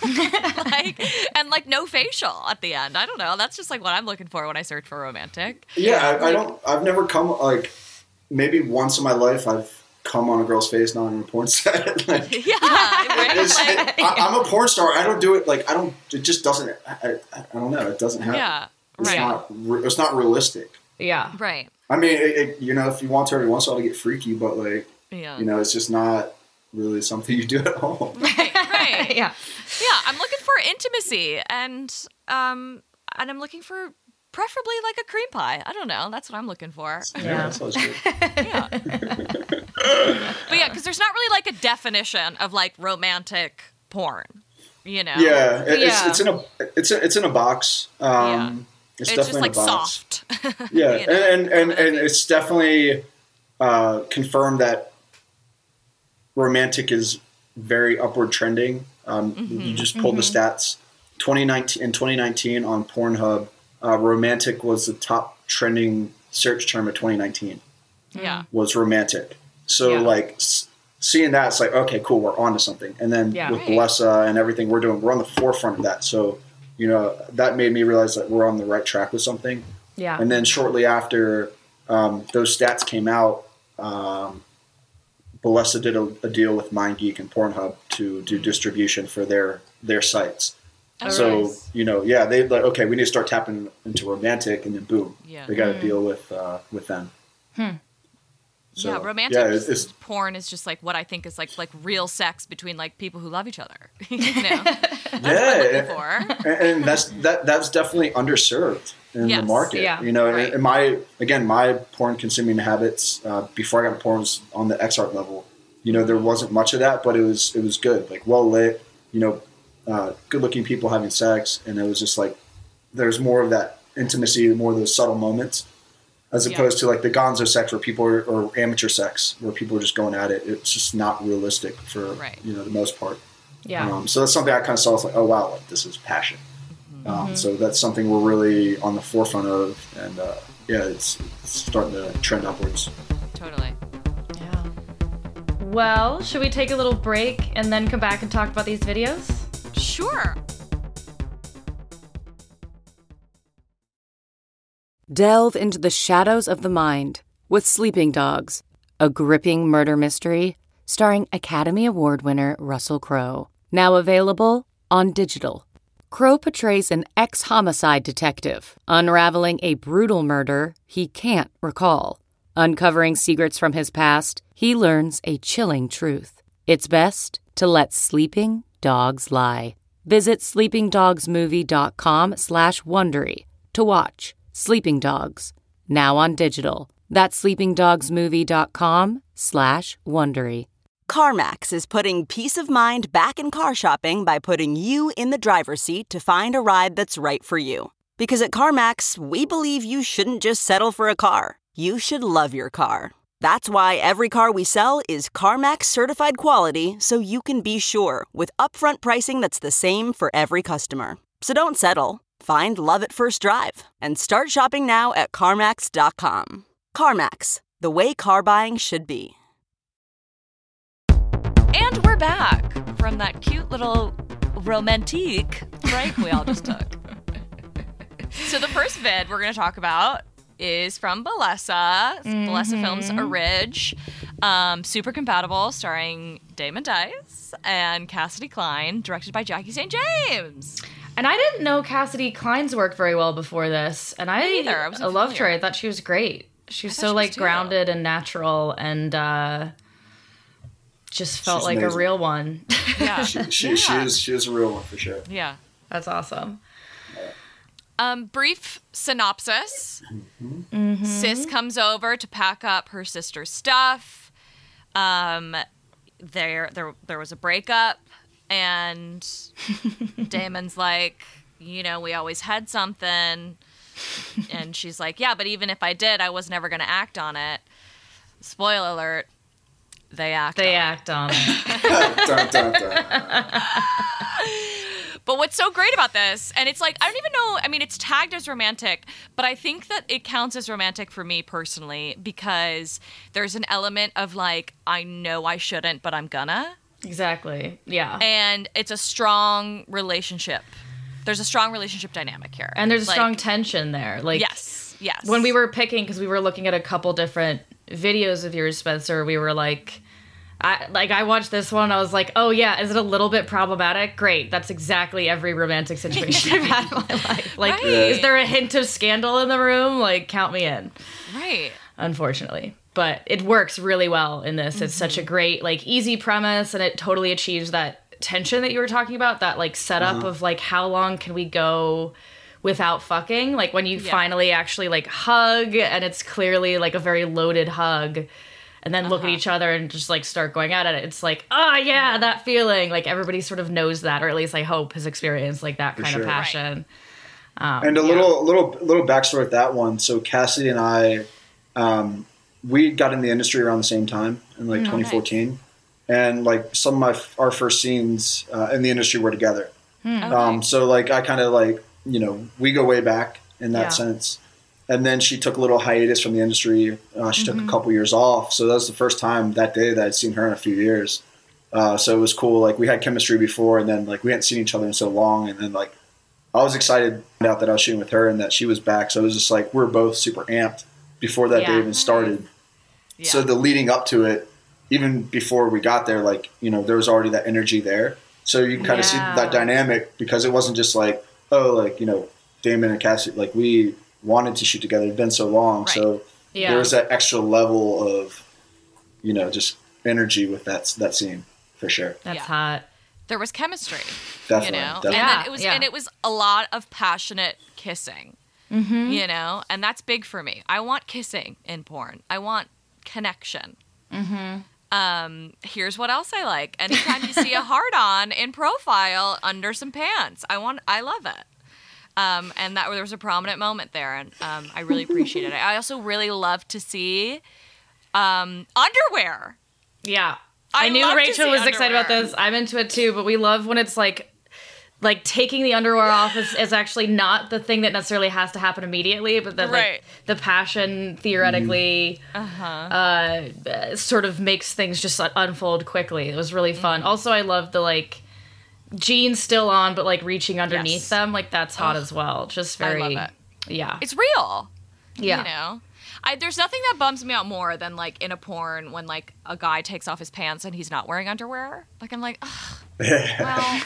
like and like no facial at the end. I don't know. That's just like what I'm looking for when I search for romantic.
yeah, I, I don't. I've never come like maybe once in my life I've come on a girl's face, not on a porn set. Like,
Yeah, right?
it's,
Like,
it, I, I'm a porn star. I don't do it like I don't. It just doesn't. I, I, I don't know. It doesn't happen.
yeah,
It's
right,
not. re- It's not realistic.
Yeah.
right,
I mean, it, it, you know, if you want to every once in a while to get freaky, but like,
yeah,
you know, it's just not really something you do at home.
right, right.
Yeah.
Yeah, I'm looking for intimacy, and um, and I'm looking for preferably like a cream pie. I don't know. That's what I'm looking for.
Yeah.
that sounds good.
Yeah. But yeah, because there's not really like a definition of like romantic porn. You know.
Yeah, it,
Yeah.
It's, it's in a it's a, it's in a box. Um, It's,
It's just
definitely
like
in a box.
soft.
Yeah,
you know,
and and, and,
whatever
and
that
it's definitely uh, confirmed that romantic is very upward trending. Um,
Mm-hmm.
You just pulled the stats. twenty nineteen in twenty nineteen on Pornhub, uh, romantic was the top trending search term of twenty nineteen.
Yeah.
Was romantic. So
Yeah.
like s- seeing that, it's like, okay, cool, we're onto something. And then
Yeah.
with
Right.
Bellesa and everything we're doing, we're on the forefront of that. So, you know, that made me realize that we're on the right track with something.
Yeah.
And then shortly after um, those stats came out, um, Bellesa did a, a deal with MindGeek and Pornhub to do distribution for their their sites.
Oh,
So,
nice.
you know, yeah, they like, okay, we need to start tapping into romantic, and then boom,
Yeah.
they got a deal with uh, with them. So,
yeah, romantic
yeah, it's, it's
porn is just like what I think is like like real sex between like people who love each other. you know,
yeah,
looking for.
and, and that's that that's definitely underserved in
Yes,
the market.
yeah,
you know,
right.
and my again, my porn consuming habits uh, before I got into porn was on the X Art level. You know, there wasn't much of that, but it was it was good, like well lit. You know, uh, good looking people having sex, and it was just like there's more of that intimacy, more of those subtle moments, as opposed yeah. to like the gonzo sex where people are, or amateur sex where people are just going at it. It's just not realistic for right. you know the most part.
Yeah.
Um, so that's something I kind of saw. It's like, oh wow, like this is passion. Mm-hmm. Um, so that's something we're really on the forefront of, and uh, yeah, it's, it's starting to trend upwards.
Totally.
Yeah. Well, should we take a little break and then come back and talk about these videos?
Sure.
Delve into the shadows of the mind with Sleeping Dogs, a gripping murder mystery starring Academy Award winner Russell Crowe. Now available on digital. Crowe portrays an ex-homicide detective unraveling a brutal murder he can't recall. Uncovering secrets from his past, he learns a chilling truth. It's best to let sleeping dogs lie. Visit sleepingdogsmovie.com slash Wondery to watch Sleeping Dogs, now on digital. That's sleepingdogsmovie.com slash Wondery.
CarMax is putting peace of mind back in car shopping by putting you in the driver's seat to find a ride that's right for you. Because at CarMax, we believe you shouldn't just settle for a car. You should love your car. That's why every car we sell is CarMax certified quality, so you can be sure with upfront pricing that's the same for every customer. So don't settle. Find love at first drive and start shopping now at CarMax dot com. CarMax, the way car buying should be.
And we're back from that cute little romantique break we all just took. So the first vid we're going to talk about is from Bellesa, mm-hmm. Bellesa Films Orig, um, super compatible, starring Damon Dice and Cassidy Klein, directed by Jackie Saint James.
And I didn't know Cassidy Klein's work very well before this, and I,
Me either. I,
I loved her. I thought she was great. She was so she like was grounded and natural, and uh, just felt She's like amazing. A real one.
Yeah,
she, she,
yeah.
she is she is a real one for sure.
Yeah,
that's awesome.
Um, brief synopsis. Mm-hmm. Sis comes over to pack up her sister's stuff. Um, there, there, there was a breakup, and Damon's like, you know, we always had something. And she's like, yeah, but even if I did, I was never going to act on it. Spoiler alert, they act
they
on
act
it.
on it.
dun, dun, dun.
But what's so great about this, and it's like, I don't even know, I mean, it's tagged as romantic, but I think that it counts as romantic for me personally because there's an element of like, I know I shouldn't, but I'm gonna.
Exactly, yeah.
And it's a strong relationship. There's a strong relationship dynamic here.
And there's a
like,
strong tension there. Like,
yes, yes.
When we were picking, because we were looking at a couple different videos of yours, Spencer, we were like, I like I watched this one, I was like, oh yeah, is it a little bit problematic? Great, that's exactly every romantic situation I've had in my life. Like, right. Is there a hint of scandal in the room? Like, count me in.
Right.
Unfortunately. But it works really well in this. Mm-hmm. It's such a great, like, easy premise, and it totally achieves that tension that you were talking about, that, like, setup uh-huh. of, like, how long can we go without fucking? Like, when you yeah. finally actually, like, hug, and it's clearly, like, a very loaded hug, and then uh-huh. look at each other and just, like, start going at it. It's like, oh, yeah, that feeling. Like, everybody sort of knows that, or at least I hope has experienced, like, that
For
kind
sure.
of passion. Right. Um,
and a
yeah.
little little, little backstory with that one. So Cassidy and I, um, we got in the industry around the same time in, like, mm, twenty fourteen. Nice. And, like, some of my our first scenes uh, in the industry were together.
Mm. Okay.
Um, so, like, I kind of, like, you know, we go way back in that
yeah.
sense. And then she took a little hiatus from the industry. Uh, she
mm-hmm.
took a couple years off. So that was the first time that day that I'd seen her in a few years. Uh, so it was cool. Like, we had chemistry before, and then, like, we hadn't seen each other in so long. And then, like, I was excited to find out that I was shooting with her and that she was back. So it was just, like, we were both super amped before that
yeah.
day even started. Yeah. So the leading up to it, even before we got there, like, you know, there was already that energy there. So you kind of
yeah.
see that dynamic because it wasn't just like, oh, like, you know, Damon and Cassie, like, we wanted to shoot together. It'd been so long. Right. So yeah. there was that extra level of, you know, just energy with that that scene for sure.
That's
yeah.
hot.
There was chemistry.
Definitely.
You know?
Definitely.
And
Yeah,
then it was
yeah.
and it was a lot of passionate kissing.
Mm-hmm.
You know? And that's big for me. I want kissing in porn. I want connection.
Mm-hmm.
Um, here's what else I like. Anytime you see a hard-on in profile under some pants, I want, I love it. Um, and that there was a prominent moment there, and um, I really appreciated it. I also really love to see um, underwear.
Yeah.
I
I, knew
love to
Rachel
see
was excited about
underwear.
this. I'm into it too, but we love when it's like like taking the underwear off is, is actually not the thing that necessarily has to happen immediately, but that
Right.
like the passion theoretically uh, sort of makes things just unfold quickly. It was really fun.
Mm-hmm.
Also, I love the like jeans still on, but like reaching underneath
Yes.
them. Like that's hot as well. Just
I
very,
love
yeah,
It's real.
yeah.
You know? I, there's nothing that bums me out more than like in a porn when like a guy takes off his pants and he's not wearing underwear. Like I'm like, ugh. Well,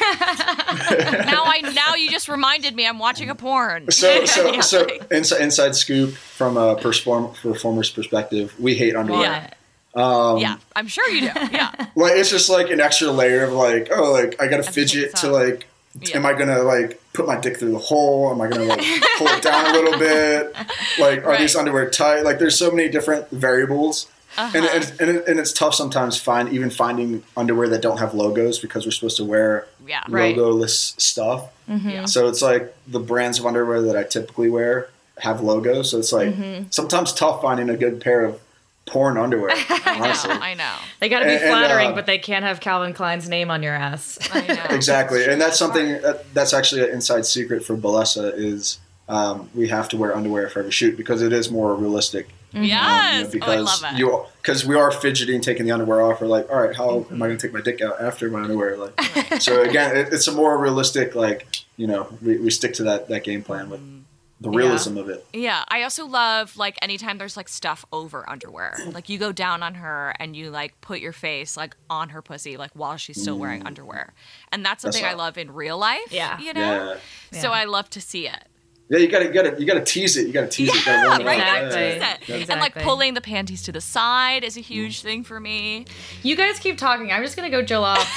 now I now you just reminded me I'm watching a porn.
So, so,
Yeah,
so
like-
inside, inside scoop from a perform, performer's perspective, we hate underwear.
Yeah.
Um,
yeah, I'm sure you do. Yeah.
Like it's just like an extra layer of like, oh, like I gotta
to
fidget
take this
to
off.
like,
Yeah.
am I gonna like put my dick through the hole? Am I gonna like pull it down a little bit? Like, are
Right.
these underwear tight? Like, there's so many different variables,
Uh-huh.
and and, and, it, and it's tough sometimes find even finding underwear that don't have logos because we're supposed to wear
Yeah.
Right.
logoless stuff.
Yeah.
So it's like the brands of underwear that I typically wear have logos. So it's like sometimes tough finding a good pair of porn underwear. Honestly.
I know.
They got to be
And- and,
flattering,
uh,
but they can't have Calvin Klein's name on your ass.
I know.
Exactly, and that's something that, that's actually an inside secret for Bellesa is um, we have to wear underwear for every shoot because it is more realistic.
Yes.
You know,
oh, I
because
love it.
you because we are fidgeting, taking the underwear off. We're like, all right, how am I going to take my dick out after my underwear? Like, so again, it, it's a more realistic. Like, you know, we, we stick to that that game plan with the realism of it.
Yeah, I also love like anytime there's like stuff over underwear. Like you go down on her and you like put your face like on her pussy like while she's still wearing underwear. And that's something
That's
I
hot.
love in real life.
Yeah.
You know?
Yeah,
So
Yeah.
I love to see it.
yeah. You got to you got to you got to tease it. You got to tease it. You gotta
Yeah,
warm it
right.
up.
Gotta
Exactly.
tease it.
Exactly.
And like pulling the panties to the side is a huge thing for me.
You guys keep talking. I'm just gonna go Jill off.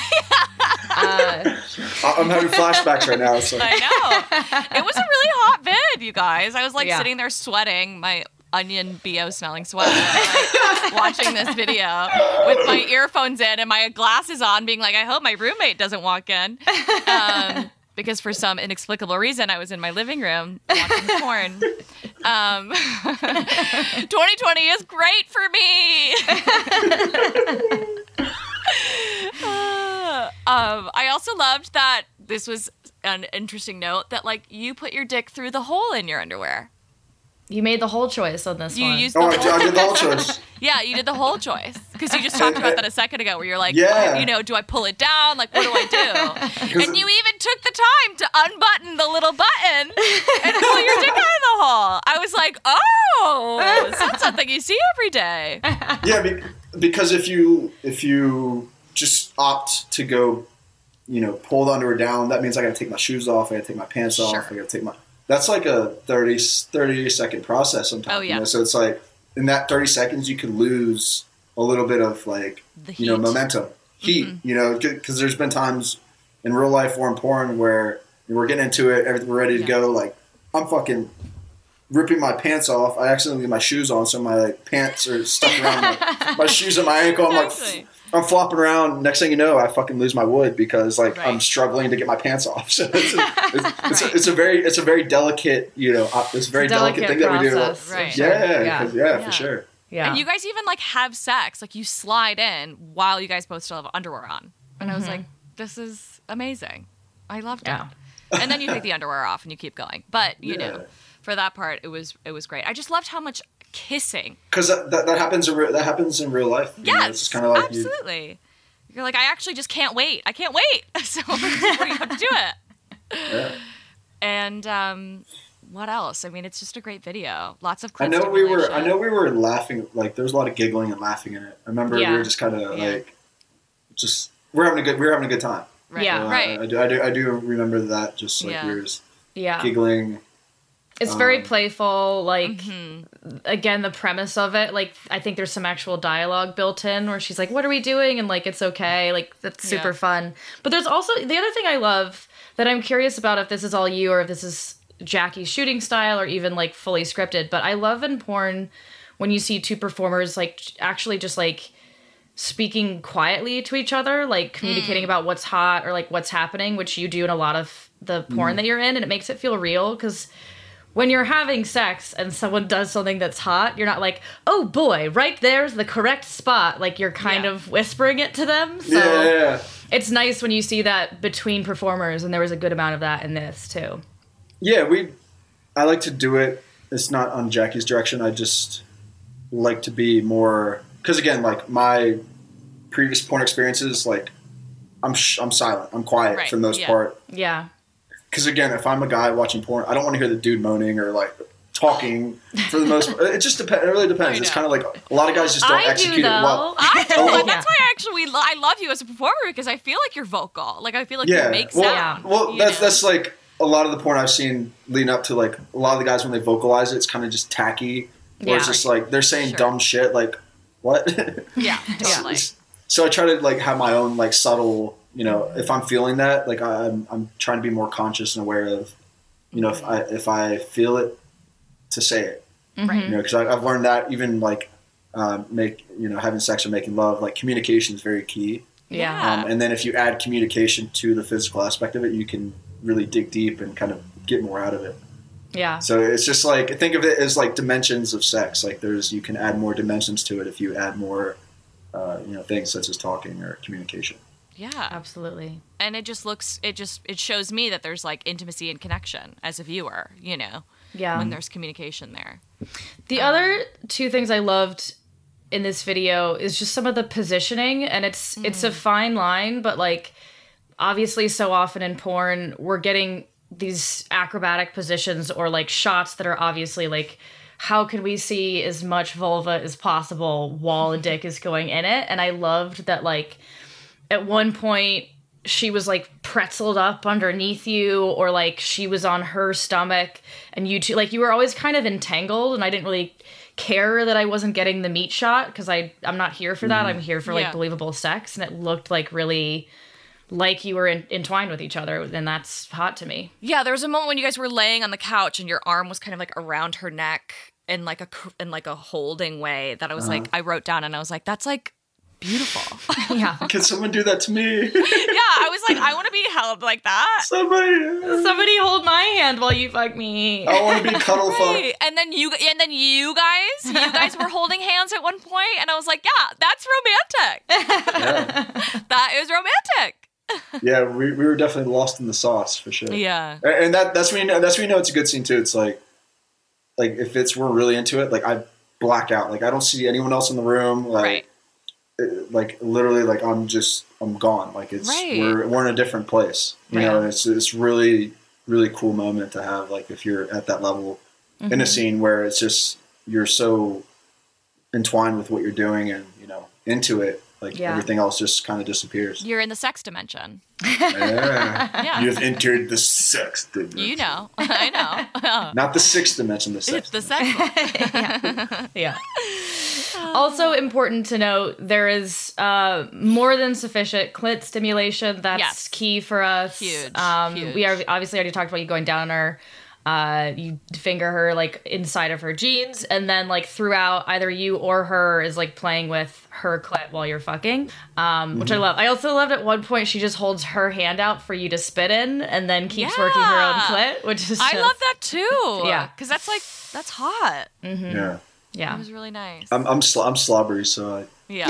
I- I'm having flashbacks right now. So.
I know. It was a really hot vid, you guys. I was like
Yeah.
sitting there sweating, my onion B O smelling sweat, like, watching this video with my earphones in and my glasses on, being like, I hope my roommate doesn't walk in. Um, because for some inexplicable reason, I was in my living room watching porn. Um, twenty twenty is great for me. Uh, um, I also loved that this was an interesting note that like you put your dick through the hole in your underwear.
You made the whole choice on this
You
one.
used the
Oh, I
whole
did, I did the whole choice.
yeah, you did the whole choice because you just talked about that a second ago, where you're like,
Yeah.
you know, do I pull it down? Like, what do I do? And you even took the time to unbutton the little button and pull your dick out of the hole. I was like, oh, it's not something you see every day.
Yeah, be, because if you if you just opt to go, you know, pull the underwear down, that means I got to take my shoes off. I got to take my pants off.
Sure.
I got to take my. That's like a thirty, thirty second process sometimes.
Oh, yeah.
You know? So it's like in that thirty seconds, you could lose a little bit of like
The
you know
heat.
momentum, heat. You know, because there's been times in real life or in porn where we're getting into it, everything we're ready to
Yeah.
go. Like I'm fucking ripping my pants off. I accidentally leave my shoes on, so my like, pants are stuck around my, my shoes and my ankle. I'm like,
Exactly.
I'm flopping around. Next thing you know, I fucking lose my wood because like I'm
Right.
struggling to get my pants off. So it's a, it's, it's,
Right.
a, it's a very it's a very delicate you know uh, it's a very delicate,
Delicate
thing that we do.
process,
Right.
for sure.
Yeah,
Yeah.
'cause- yeah,
Yeah.
for sure.
Yeah.
And you guys even like have sex, like you slide in while you guys both still have underwear on. And I was like, this is amazing. I loved
Yeah.
it. And then you take the underwear off and you keep going. But you
Yeah.
know, for that part, it was it was great. I just loved how much kissing.
Because that, that, that happens in re- that happens in real life. You know,
Yes,
it's just kind of like you,
absolutely. You, are like, I actually just can't wait. I can't wait. So what do you have to do it?
yeah.
And um, what else? I mean, it's just a great video. Lots of.
I
clit
know we were I
stimulation.
know we were laughing like there was a lot of giggling and laughing in it. I remember
Yeah.
we were just kind of
Yeah.
like just we're having a good we were having a good time.
Right.
Yeah.
So I-
Right.
I, do I do I do remember that just like
Yeah.
we were just
yeah.
giggling.
It's very
Um,
playful, like,
Mm-hmm.
again, the premise of it, like, I think there's some actual dialogue built in where she's like, what are we doing? And, like, it's okay. Like, that's super
Yeah.
fun. But there's also, the other thing I love that I'm curious about if this is all you or if this is Jackie's shooting style or even, like, fully scripted, but I love in porn when you see two performers, like, actually just, like, speaking quietly to each other, like, communicating about what's hot or, like, what's happening, which you do in a lot of the porn mm. that you're in, and it makes it feel real because when you're having sex and someone does something that's hot, you're not like, oh boy, right there's the correct spot. Like, you're kind yeah. of whispering it to them. So
yeah, yeah, yeah.
It's nice when you see that between performers, and there was a good amount of that in this too.
Yeah, we. I like to do it. It's not on Jackie's direction. I just like to be more, because again, like my previous porn experiences, like I'm sh- I'm silent. I'm quiet right. for the most
yeah.
part.
Yeah.
Because again, if I'm a guy watching porn, I don't want to hear the dude moaning or like talking for the most part. It just depends. It really depends. It's kind of like a lot of guys just don't
I
execute
do,
it well.
I do.
Oh,
And that's why I actually I love you as a performer, because I feel like you're vocal. Like, I feel like
yeah.
you make
well,
sound.
Well, that's
know?
that's like a lot of the porn I've seen leading up to, like a lot of the guys when they vocalize it, it's kind of just tacky. Or
Yeah.
it's just like they're saying
Sure.
dumb shit. Like what?
Yeah, totally.
So I try to like have my own like subtle. You know, if I'm feeling that, like I'm I'm trying to be more conscious and aware of. You know, if I if I feel it, to say it,
Right.
you know, because I've learned that even like um, make you know having sex or making love, like communication is very key.
Yeah.
Um, and then if you add communication to the physical aspect of it, you can really dig deep and kind of get more out of it.
Yeah.
So it's just like, think of it as like dimensions of sex. Like there's, you can add more dimensions to it if you add more, uh, you know, things such as talking or communication.
Yeah.
Absolutely.
And it just looks, it just, it shows me that there's like intimacy and connection as a viewer, you know,
Yeah.
when there's communication there.
The
Um,
other two things I loved in this video is just some of the positioning, and it's
Mm.
it's a fine line, but like obviously so often in porn we're getting these acrobatic positions or like shots that are obviously like, how can we see as much vulva as possible while a dick is going in it? And I loved that, like at one point she was like pretzeled up underneath you, or like she was on her stomach, and you two, like you were always kind of entangled, and I didn't really care that I wasn't getting the meat shot because I I'm not here for that. I'm here for like
Yeah.
believable sex, and it looked like really like you were in, entwined with each other, and that's hot to me.
Yeah, there was a moment when you guys were laying on the couch and your arm was kind of like around her neck in like a cr- in like a holding way that I was like, I wrote down, and I was like, that's like beautiful.
Yeah.
Can someone do that to me?
Yeah, I was like, I want to be held like that.
Somebody.
Somebody hold my hand while you fuck me.
I want to be cuddle
Right.
fucked.
And then you and then you guys, you guys were holding hands at one point, and I was like, yeah, that's romantic.
Yeah.
That is romantic.
Yeah, we, we were definitely lost in the sauce for sure.
Yeah.
And and that that's when you know, that's when you know it's a good scene too. It's like, like if it's we're really into it, like I black out, like I don't see anyone else in the room, like,
Right.
it- like literally, like I'm just I'm gone. Like it's
Right.
we're we're in a different place, you
Right.
know. And it's it's really really cool moment to have. Like if you're at that level in a scene where it's just you're so entwined with what you're doing and you know into it. Like
Yeah.
everything else just kind of disappears.
You're in the sex dimension.
Yeah.
Yeah.
You've entered the sex dimension.
You know. I know.
Not the sixth dimension, the sex.
It's the sex one.
Yeah. Also important to note, there is uh, more than sufficient clit stimulation. That's
Yes.
key for us.
Huge,
Um,
huge.
We are obviously already talked about you going down on her. Uh, you finger her like inside of her jeans, and then like throughout, either you or her is like playing with her clit while you're fucking, um, which I love. I also loved at one point she just holds her hand out for you to spit in, and then keeps working her own
Yeah.
clit, which is
I
just-
love that too.
Yeah.
Because that's like, that's hot.
Yeah.
Yeah.
It was really nice.
I'm I'm, sl- I'm slobbery, so I,
Yeah.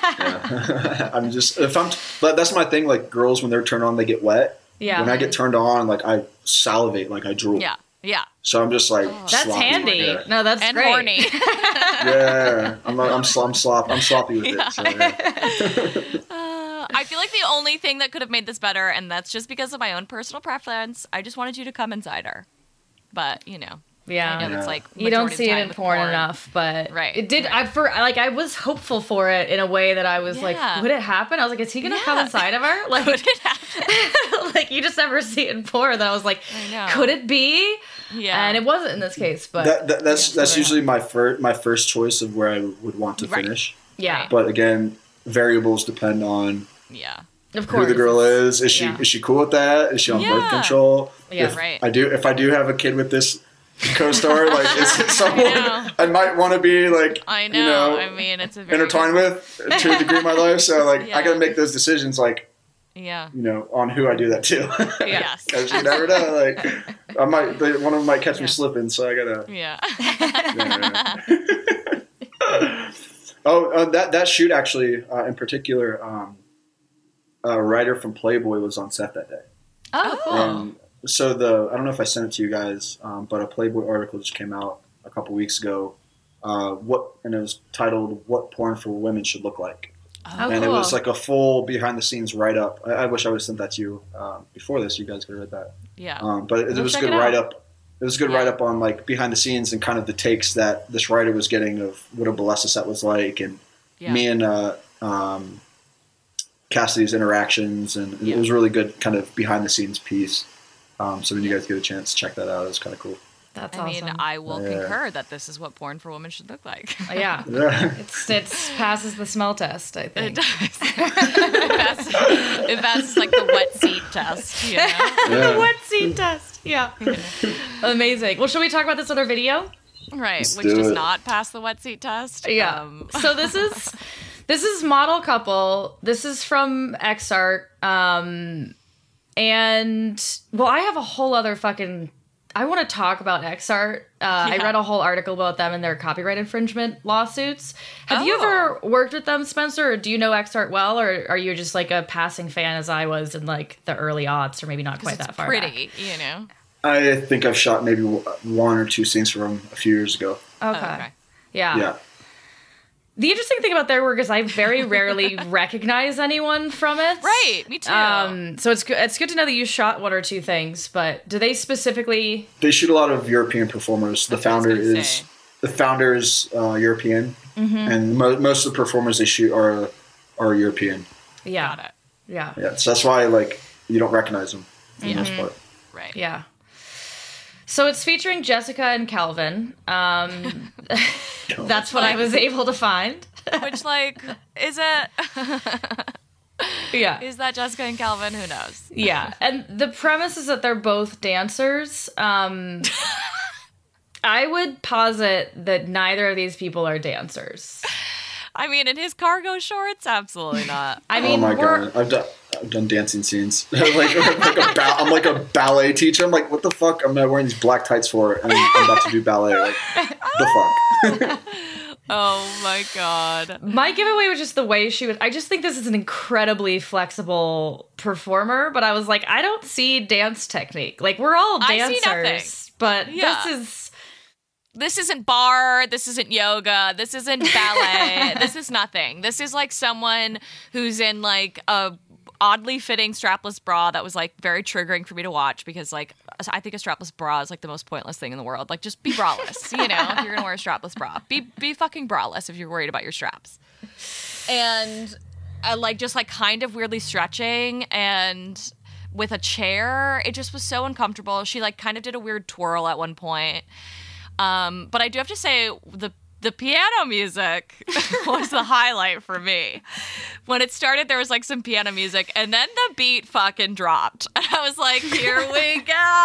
yeah. I'm just if I'm. But that's my thing. Like girls, when they're turned on, they get wet.
Yeah.
When I get turned on, like I salivate, like I drool.
Yeah. Yeah.
So I'm just like
That's
sloppy.
handy.
Yeah.
No, that's
And
great.
horny.
Yeah. I'm I'm sl- I'm slop I'm sloppy with it. So, yeah.
Uh, I feel like the only thing that could have made this better, and that's just because of my own personal preference, I just wanted you to come inside her. But, you know.
Yeah.
I know that's
Yeah.
like
You don't
majority of
see
the
it
time
in
with
porn, enough, but
Right,
it did.
right.
I for like I was hopeful for it in a way that I was
Yeah.
like, would it happen? I was like, is he gonna come
Yeah.
inside of her? Like,
Could it happen?
like you just never see it in porn. That I was like,
I know.
could it be?
Yeah.
And it wasn't in this case, but
that, that, that's
Yeah,
that's
so
usually my first my first choice of where I would want to
Right.
finish.
yeah,
But again, variables depend on
Yeah.
of course.
who the girl is. Is she
Yeah.
is she cool with that? Is she on birth
Yeah.
control?
Yeah,
if
right.
I do if I do have a kid with this co-star, like is it someone
know.
I, might want to be like
I know.
you know
I mean, it's a very
intertwined with to a degree in my life. So like
Yeah.
I got to make those decisions like
Yeah.
you know, on who I do that to.
Yes.
Because you never know. Like, I might, they, one of them might catch
Yeah.
me slipping, so I gotta.
Yeah.
yeah. oh, uh, that that shoot actually, uh, in particular, um, a writer from Playboy was on set that day.
Oh, cool.
Um, so the I don't know if I sent it to you guys, um, but a Playboy article just came out a couple weeks ago. Uh, what and it was titled "What Porn for Women Should Look Like,"
Oh,
and
cool.
it was like a full behind the scenes write up. I, I wish I would have sent that to you uh, before this. You guys could have read that.
Yeah.
Um, but it, it
We'll
was a
check
good
it out.
write up. It was a good
Yeah.
write up on like behind the scenes and kind of the takes that this writer was getting of what a Bellessa set was like, and
Yeah.
me and uh, um, Cassidy's interactions, and
Yeah.
it was a really good kind of behind the scenes piece. Um, so when you guys get a chance, check that out. It was kind of cool.
That's
I mean,
awesome.
I will
Yeah.
concur that this is what porn for women should look like.
yeah.
Yeah.
It's it's passes the smell test, I
It
think.
does. it, passes, it passes like the wet seat test, you know?
Yeah.
Wet seat test. Yeah. Amazing. Well, should we talk about this other video?
Right,
Let's
which
do
does
it.
not pass the wet seat test.
Yeah.
Um,
So this is this is model couple. This is from Xart. Um and well, I have a whole other fucking I want to talk about Xart. Uh, I
Yeah.
read a whole article about them and their copyright infringement lawsuits. Have you
Oh.
ever worked with them, Spencer? Or do you know Xart well, or are you just like a passing fan as I was in like the early aughts, or maybe not
'cause
quite
it's
that far
pretty,
back?
you know?
I think I've shot maybe one or two scenes from him a few years ago.
Okay.
Oh, okay.
Yeah.
Yeah.
The interesting thing about their work is I very rarely recognize anyone from it.
Right, me too.
Um, so it's good. It's good to know that you shot one or two things. But do they specifically?
They shoot a lot of European performers. The
That's what I was
founder
gonna
is
say.
the founder is uh, European,
Mm-hmm.
and mo- most of the performers they shoot are are European.
Yeah.
Got it.
Yeah.
Yeah, so that's why like you don't recognize them for the most part.
Right.
Yeah. So it's featuring Jessica and Calvin. Um, that's what I was able to find.
Which, like, is it?
Yeah.
Is that Jessica and Calvin? Who knows?
Yeah, and the premise is that they're both dancers. Um, I would posit that neither of these people are dancers.
I mean, in his cargo shorts, absolutely not.
I
Oh
mean,
my
we're
god, I've done I've done dancing scenes. like like a ba- I'm like a ballet teacher. I'm like, what the fuck? I'm not wearing these black tights for, and I'm about to do ballet. Like, the fuck?
Oh my god.
my giveaway was just the way she was. I just think this is an incredibly flexible performer, but I was like, I don't see dance technique. Like we're all
I
dancers,
see nothing.
but
Yeah.
this is.
This isn't bar. This isn't yoga. This isn't ballet. This is nothing. This is like someone who's in like a oddly fitting strapless bra that was like very triggering for me to watch because like I think a strapless bra is like the most pointless thing in the world. Like just be braless, you know, if you're gonna wear a strapless bra. Be be fucking braless if you're worried about your straps. And uh, like just like kind of weirdly stretching and with a chair, it just was so uncomfortable. She like kind of did a weird twirl at one point. Um, but I do have to say the the piano music was the highlight for me. When it started, there was like some piano music, and then the beat fucking dropped. And I was like, here we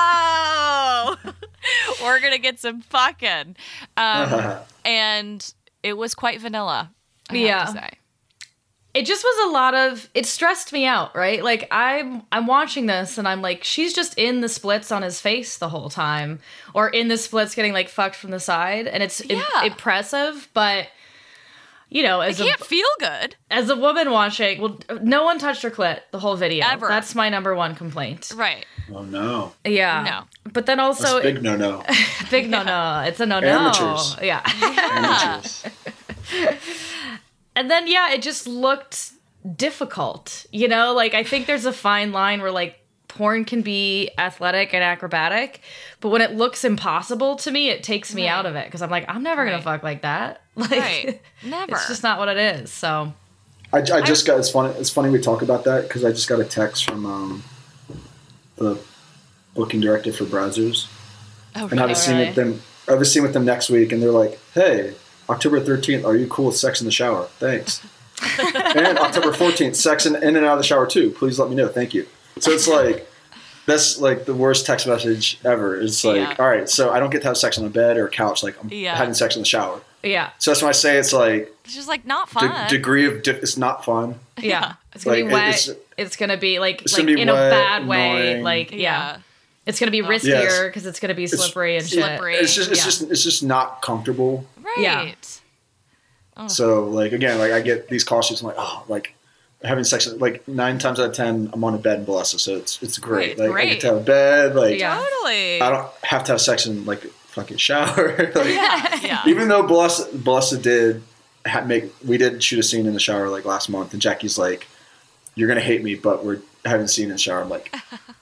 go. We're gonna get some fucking. Um, and it was quite vanilla, I
Yeah.
have to say.
It just was a lot of it stressed me out, right? Like I'm I'm watching this and I'm like, she's just in the splits on his face the whole time. Or in the splits getting like fucked from the side. And it's im-
Yeah.
impressive, but you know,
It
as a
can't feel good.
as a woman watching, well no one touched her clit the whole video.
Ever.
That's my number one complaint.
Right.
Oh no,
Yeah.
No.
But then
that's
also
big no no.
big no no. It's a no no.
Amateurs.
Yeah.
Amateurs.
And then, yeah, it just looked difficult, you know? Like, I think there's a fine line where, like, porn can be athletic and acrobatic, but when it looks impossible to me, it takes me
Right.
out of it, because I'm like, I'm never gonna
Right.
fuck like that. Like,
Right. Never.
it's just not what it is, so.
I, I just got. It's funny. It's funny we talk about that because I just got a text from um, the booking director for Brazzers,
Oh,
and I have a scene with them. I have a scene with them next week, and they're like, "Hey, October thirteenth, are you cool with sex in the shower? Thanks." And October fourteenth, sex in, in and out of the shower too. Please let me know. Thank you. So it's like that's like the worst text message ever. It's like,
Yeah.
all right, so I don't get to have sex on a bed or a couch. Like I'm
Yeah.
having sex in the shower.
Yeah,
So that's when I say it's like
It's just like not
de-
fun.
degree of di- it's not fun.
yeah. It's gonna
Like
be wet.
it's
it's gonna be like
It's
like
gonna be
in
wet,
a bad way.
annoying.
Like yeah.
Yeah.
It's gonna be
Oh.
riskier
Yes.
because it's gonna be slippery and shit.
slippery.
It's just it's
Yeah.
just it's just not comfortable.
Right.
Yeah.
So like again, like I get these call sheets. I'm like, oh, like having sex. Like nine times out of ten, I'm on a bed in Balesa, so it's it's great.
Right,
Like I
great.
get to have a bed. Like
Yeah.
Totally.
I don't have to have sex in like a fucking shower. like,
yeah. Yeah.
Even though Balesa, Balesa did ha- make, we did shoot a scene in the shower like last month, and Jackie's like, "You're gonna hate me, but we're having a scene in the shower." I'm like,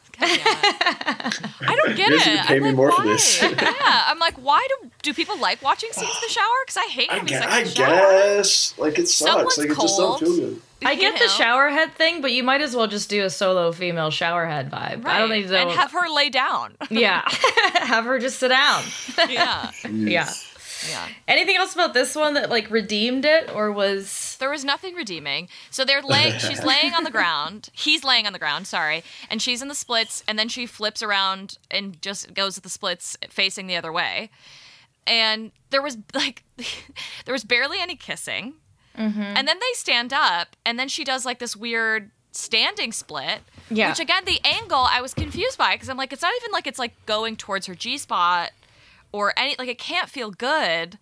I don't get
You guys
it.
need to pay
I'm
me
like,
more
why?
for this.
yeah, I'm like, why do do people like watching scenes in the shower? Because I hate
I,
having
guess,
sex
I
in the shower.
guess like it sucks.
Someone's
like it just
cold.
don't feel good.
I get
You
the
know?
shower head thing, but you might as well just do a solo female shower head vibe. I don't
Right.
need to
And have her lay down.
yeah, have her just sit down.
yeah.
Yeah.
Yeah.
Anything else about this one that like redeemed it, or was
There was nothing redeeming. So they're lay- she's laying on the ground. He's laying on the ground, sorry. And she's in the splits, and then she flips around and just goes to the splits facing the other way. And there was like there was barely any kissing.
Mm-hmm.
And then they stand up, and then she does like this weird standing split.
Yeah.
Which again, the angle I was confused by, because I'm like, it's not even like it's like going towards her G spot or any, like it can't feel good.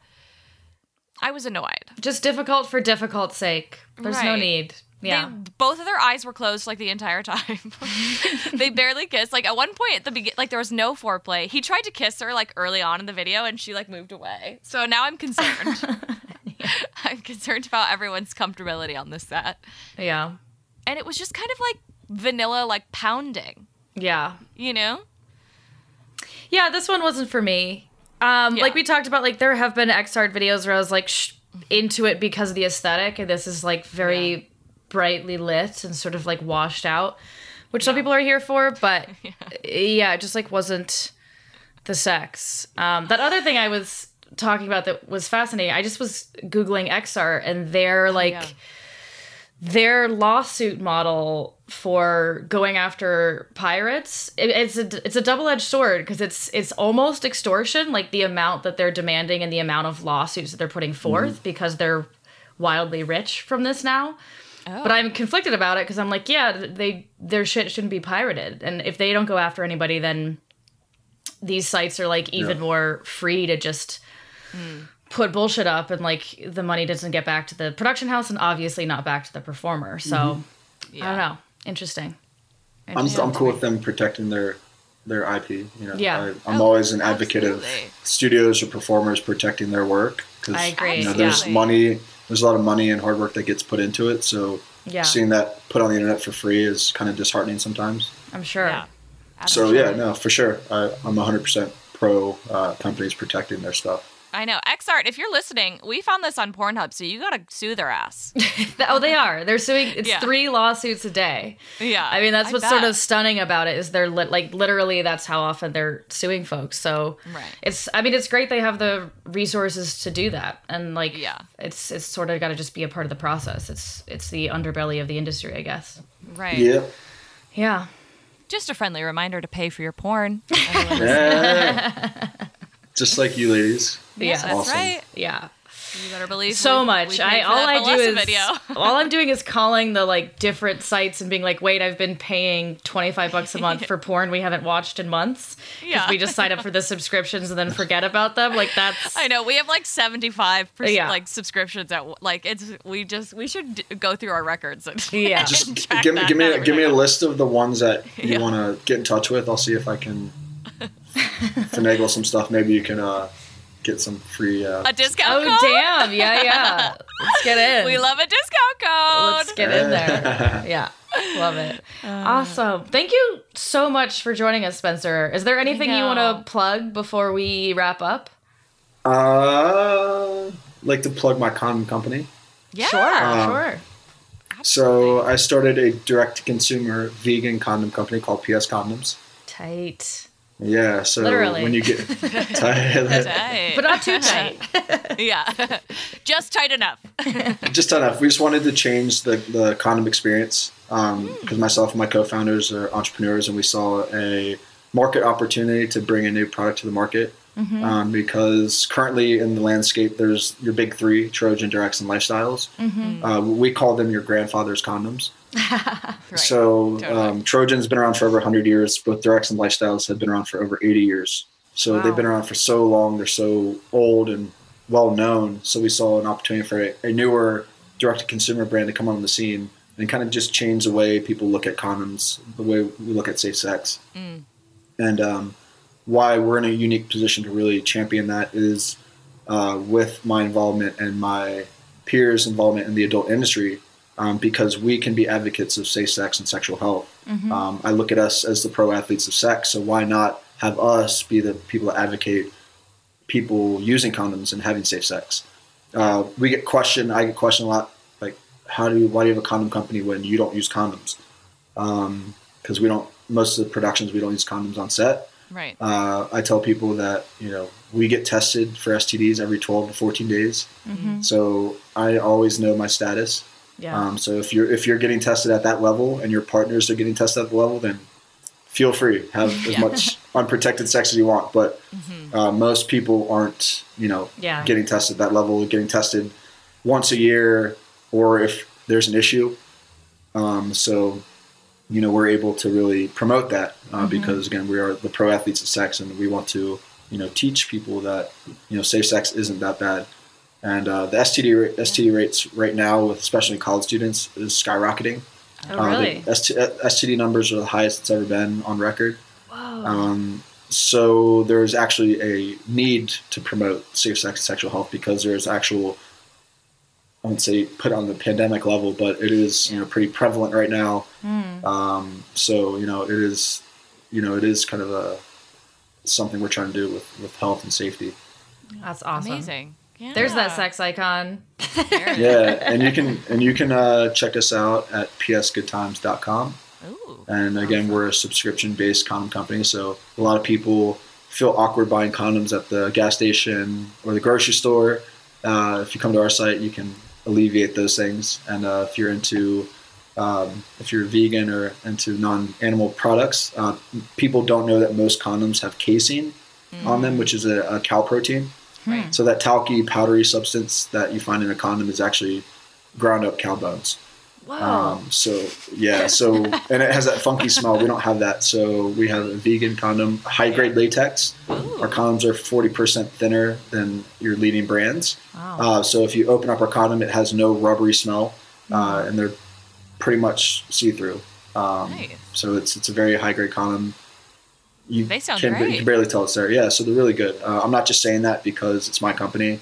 I was annoyed.
just difficult for difficult sake? There's no
Right.
need. Yeah.
They, both of their eyes were closed like the entire time. They barely kissed. Like at one point at the begin, like there was no foreplay. He tried to kiss her like early on in the video, and she like moved away. So now I'm concerned. I'm concerned about everyone's comfortability on this set.
yeah.
And it was just kind of like vanilla, like pounding.
Yeah.
You know?
Yeah, this one wasn't for me. Um,
Yeah.
Like we talked about, like there have been X-Art videos where I was like sh- into it because of the aesthetic, and this is like very
Yeah.
brightly lit and sort of like washed out, which some people are here for, but yeah. yeah, it just like wasn't the sex. Um, that other thing I was talking about that was fascinating, I just was Googling X-Art, and they're like,
yeah.
their lawsuit model for going after pirates, it, it's a it's a double-edged sword, because it's it's almost extortion, like the amount that they're demanding and the amount of lawsuits that they're putting forth,
Mm-hmm.
because they're wildly rich from this now.
Oh.
But I'm conflicted about it, because I'm like, yeah, they their shit shouldn't be pirated, and if they don't go after anybody, then these sites are like even
Yeah.
more free to just put bullshit up, and like the money doesn't get back to the production house, and obviously not back to the performer. So
Mm-hmm.
I don't know. Interesting.
I'm
Interesting.
I'm cool with them protecting their their I P. You know,
Yeah.
I, I'm
Oh,
always an advocate
absolutely.
of studios or performers protecting their work, because
I agree,
you know, there's
yeah.
money, there's a lot of money and hard work that gets put into it. So
Yeah.
seeing that put on the internet for free is kind of disheartening sometimes.
I'm sure.
Yeah.
So yeah, no, for sure, I, I'm one hundred percent pro uh, companies protecting their stuff.
I know. X-Art, if you're listening, we found this on Pornhub, so you gotta sue their ass.
Oh, they are. They're suing. It's
Yeah.
three lawsuits a day.
Yeah.
I mean, that's
I
what's sort
bet.
of stunning about it, is they're li- like literally that's how often they're suing folks. So
Right.
it's. I mean, it's great they have the resources to do that, and like
Yeah.
it's it's sort of got to just be a part of the process. It's it's the underbelly of the industry, I guess.
Right.
Yeah,
Yeah.
Just a friendly reminder to pay for your porn.
yeah. Just like you ladies.
Yeah.
That's
Awesome.
right.
Yeah.
You better believe
So
we-
much.
we paid
I
for
all
that
I do
Balesa
is
video.
all I'm doing is calling the like different sites and being like, wait, I've been paying twenty-five bucks a month for porn we haven't watched in months. 'Cause
Yeah.
we just sign up for the subscriptions and then forget about them. Like that's
I know we have like seventy-five percent
Yeah.
like subscriptions at like it's we just we should d- go through our records and
Yeah.
Just
and track
give me
that
give me
and
a, give me a
everything.
list of the ones that you
Yeah.
want to get in touch with. I'll see if I can finagle some stuff. Maybe you can uh, get some free. Uh,
a discount
Oh
code.
damn. Yeah, yeah. Let's get in.
We love a discount code.
Let's get in there. Yeah. Love it. Awesome. Thank you so much for joining us, Spencer. Is there anything you want
know.
to plug before we wrap up?
uh, like to plug my condom company.
yeah.
Sure,
Um,
sure.
So I started a direct-to-consumer vegan condom company called P S Condoms.
Tight.
Yeah, so
Literally.
when you get tight,
Tight.
But not too tight.
yeah. Just tight enough.
just enough. We just wanted to change the, the condom experience because myself and my co-founders are entrepreneurs, and we saw a market opportunity to bring a new product to the market. Um, because currently in the landscape, there's your big three, Trojan, Durex, and Lifestyles. Uh, we call them your grandfather's condoms.
Right.
So
Totally.
um, Trojan's been around for over one hundred years. Both Direct and Lifestyles have been around for over eighty years. So
Wow.
they've been around for so long. They're so old and well known. So we saw an opportunity for a, a newer direct-to-consumer brand to come on the scene and kind of just change the way people look at condoms, the way we look at safe sex.
Mm.
And um, why we're in a unique position to really champion that is uh, with my involvement and my peers' involvement in the adult industry, um, because we can be advocates of safe sex and sexual health. Mm-hmm. Um, I look at us as the pro athletes of sex, so why not have us be the people that advocate people using condoms and having safe sex? Uh, we get questioned, I get questioned a lot, like, how do you, why do you have a condom company when you don't use condoms? Um, because we don't, most of the productions, we don't use condoms on set.
Right.
Uh, I tell people that, you know, we get tested for S T Ds every twelve to fourteen days.
Mm-hmm.
So I always know my status.
Yeah.
Um, so if you're, if you're getting tested at that level and your partners are getting tested at the level, then feel free, have as
Yeah.
much unprotected sex as you want. But
Mm-hmm.
uh, most people aren't, you know,
Yeah.
getting tested at that level, getting tested once a year, or if there's an issue. Um, so, you know, we're able to really promote that uh,
Mm-hmm.
because, again, we are the pro athletes of sex, and we want to, you know, teach people that, you know, safe sex isn't that bad. And uh, the S T D, ra- S T D rates right now, with especially college students, is skyrocketing.
Oh,
Uh,
really?
the S T, S T D numbers are the highest it's ever been on record. Whoa. Um, so there's actually a need to promote safe sex and sexual health because there's actual, I wouldn't say put on the pandemic level, but it is, you know, pretty prevalent right now.
Mm.
Um, so, you know, it is, you know, it is kind of a, something we're trying to do with, with health and safety.
That's awesome.
Amazing. Yeah.
There's that sex icon.
Yeah. And you can, and you can uh, check us out at p s good times dot com.
Ooh.
And again, we're a subscription-based condom company, so a lot of people feel awkward buying condoms at the gas station or the grocery store. Uh, if you come to our site, you can alleviate those things. And uh, if you're into, um, if you're vegan or into non-animal products, uh, people don't know that most condoms have casein mm. on them, which is a, a cow protein.
Right.
So that talky, powdery substance that you find in a condom is actually ground up cow bones.
Wow.
Um, so yeah, so, and it has that funky smell. We don't have that. So we have a vegan condom, high grade latex.
Ooh.
Our condoms are forty percent thinner than your leading brands.
Wow.
Uh, so if you open up our condom, it has no rubbery smell, uh, and they're pretty much see through. Um,
Nice.
So it's, it's a very high grade condom. You
They sound
can,
great.
You can barely tell it's there. Yeah. So they're really good. Uh, I'm not just saying that because it's my company.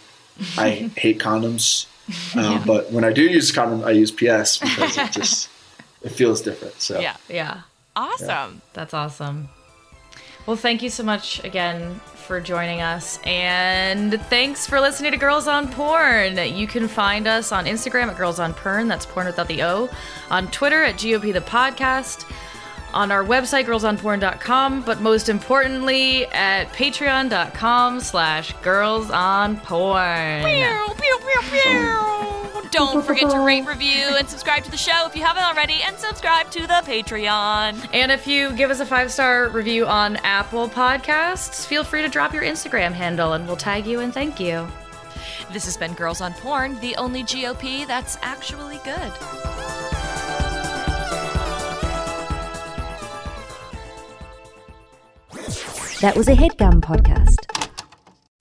I hate condoms. Um, but when I do use a condom, I use P S because it just it feels different. So
Yeah.
Yeah.
Awesome.
That's awesome. Well, thank you so much again for joining us. And thanks for listening to Girls on Porn. You can find us on Instagram at Girls on Porn. That's porn without the O. On Twitter at G O P the podcast. On our website, girls on porn dot com. But most importantly, at patreon.com slash girls on porn.
Pew, pew, pew, pew. Don't forget to rate, review, and subscribe to the show if you haven't already, and subscribe to the Patreon.
And if you give us a five-star review on Apple Podcasts, feel free to drop your Instagram handle and we'll tag you and thank you.
This has been Girls on Porn, the only G O P that's actually good.
That was a HeadGum podcast.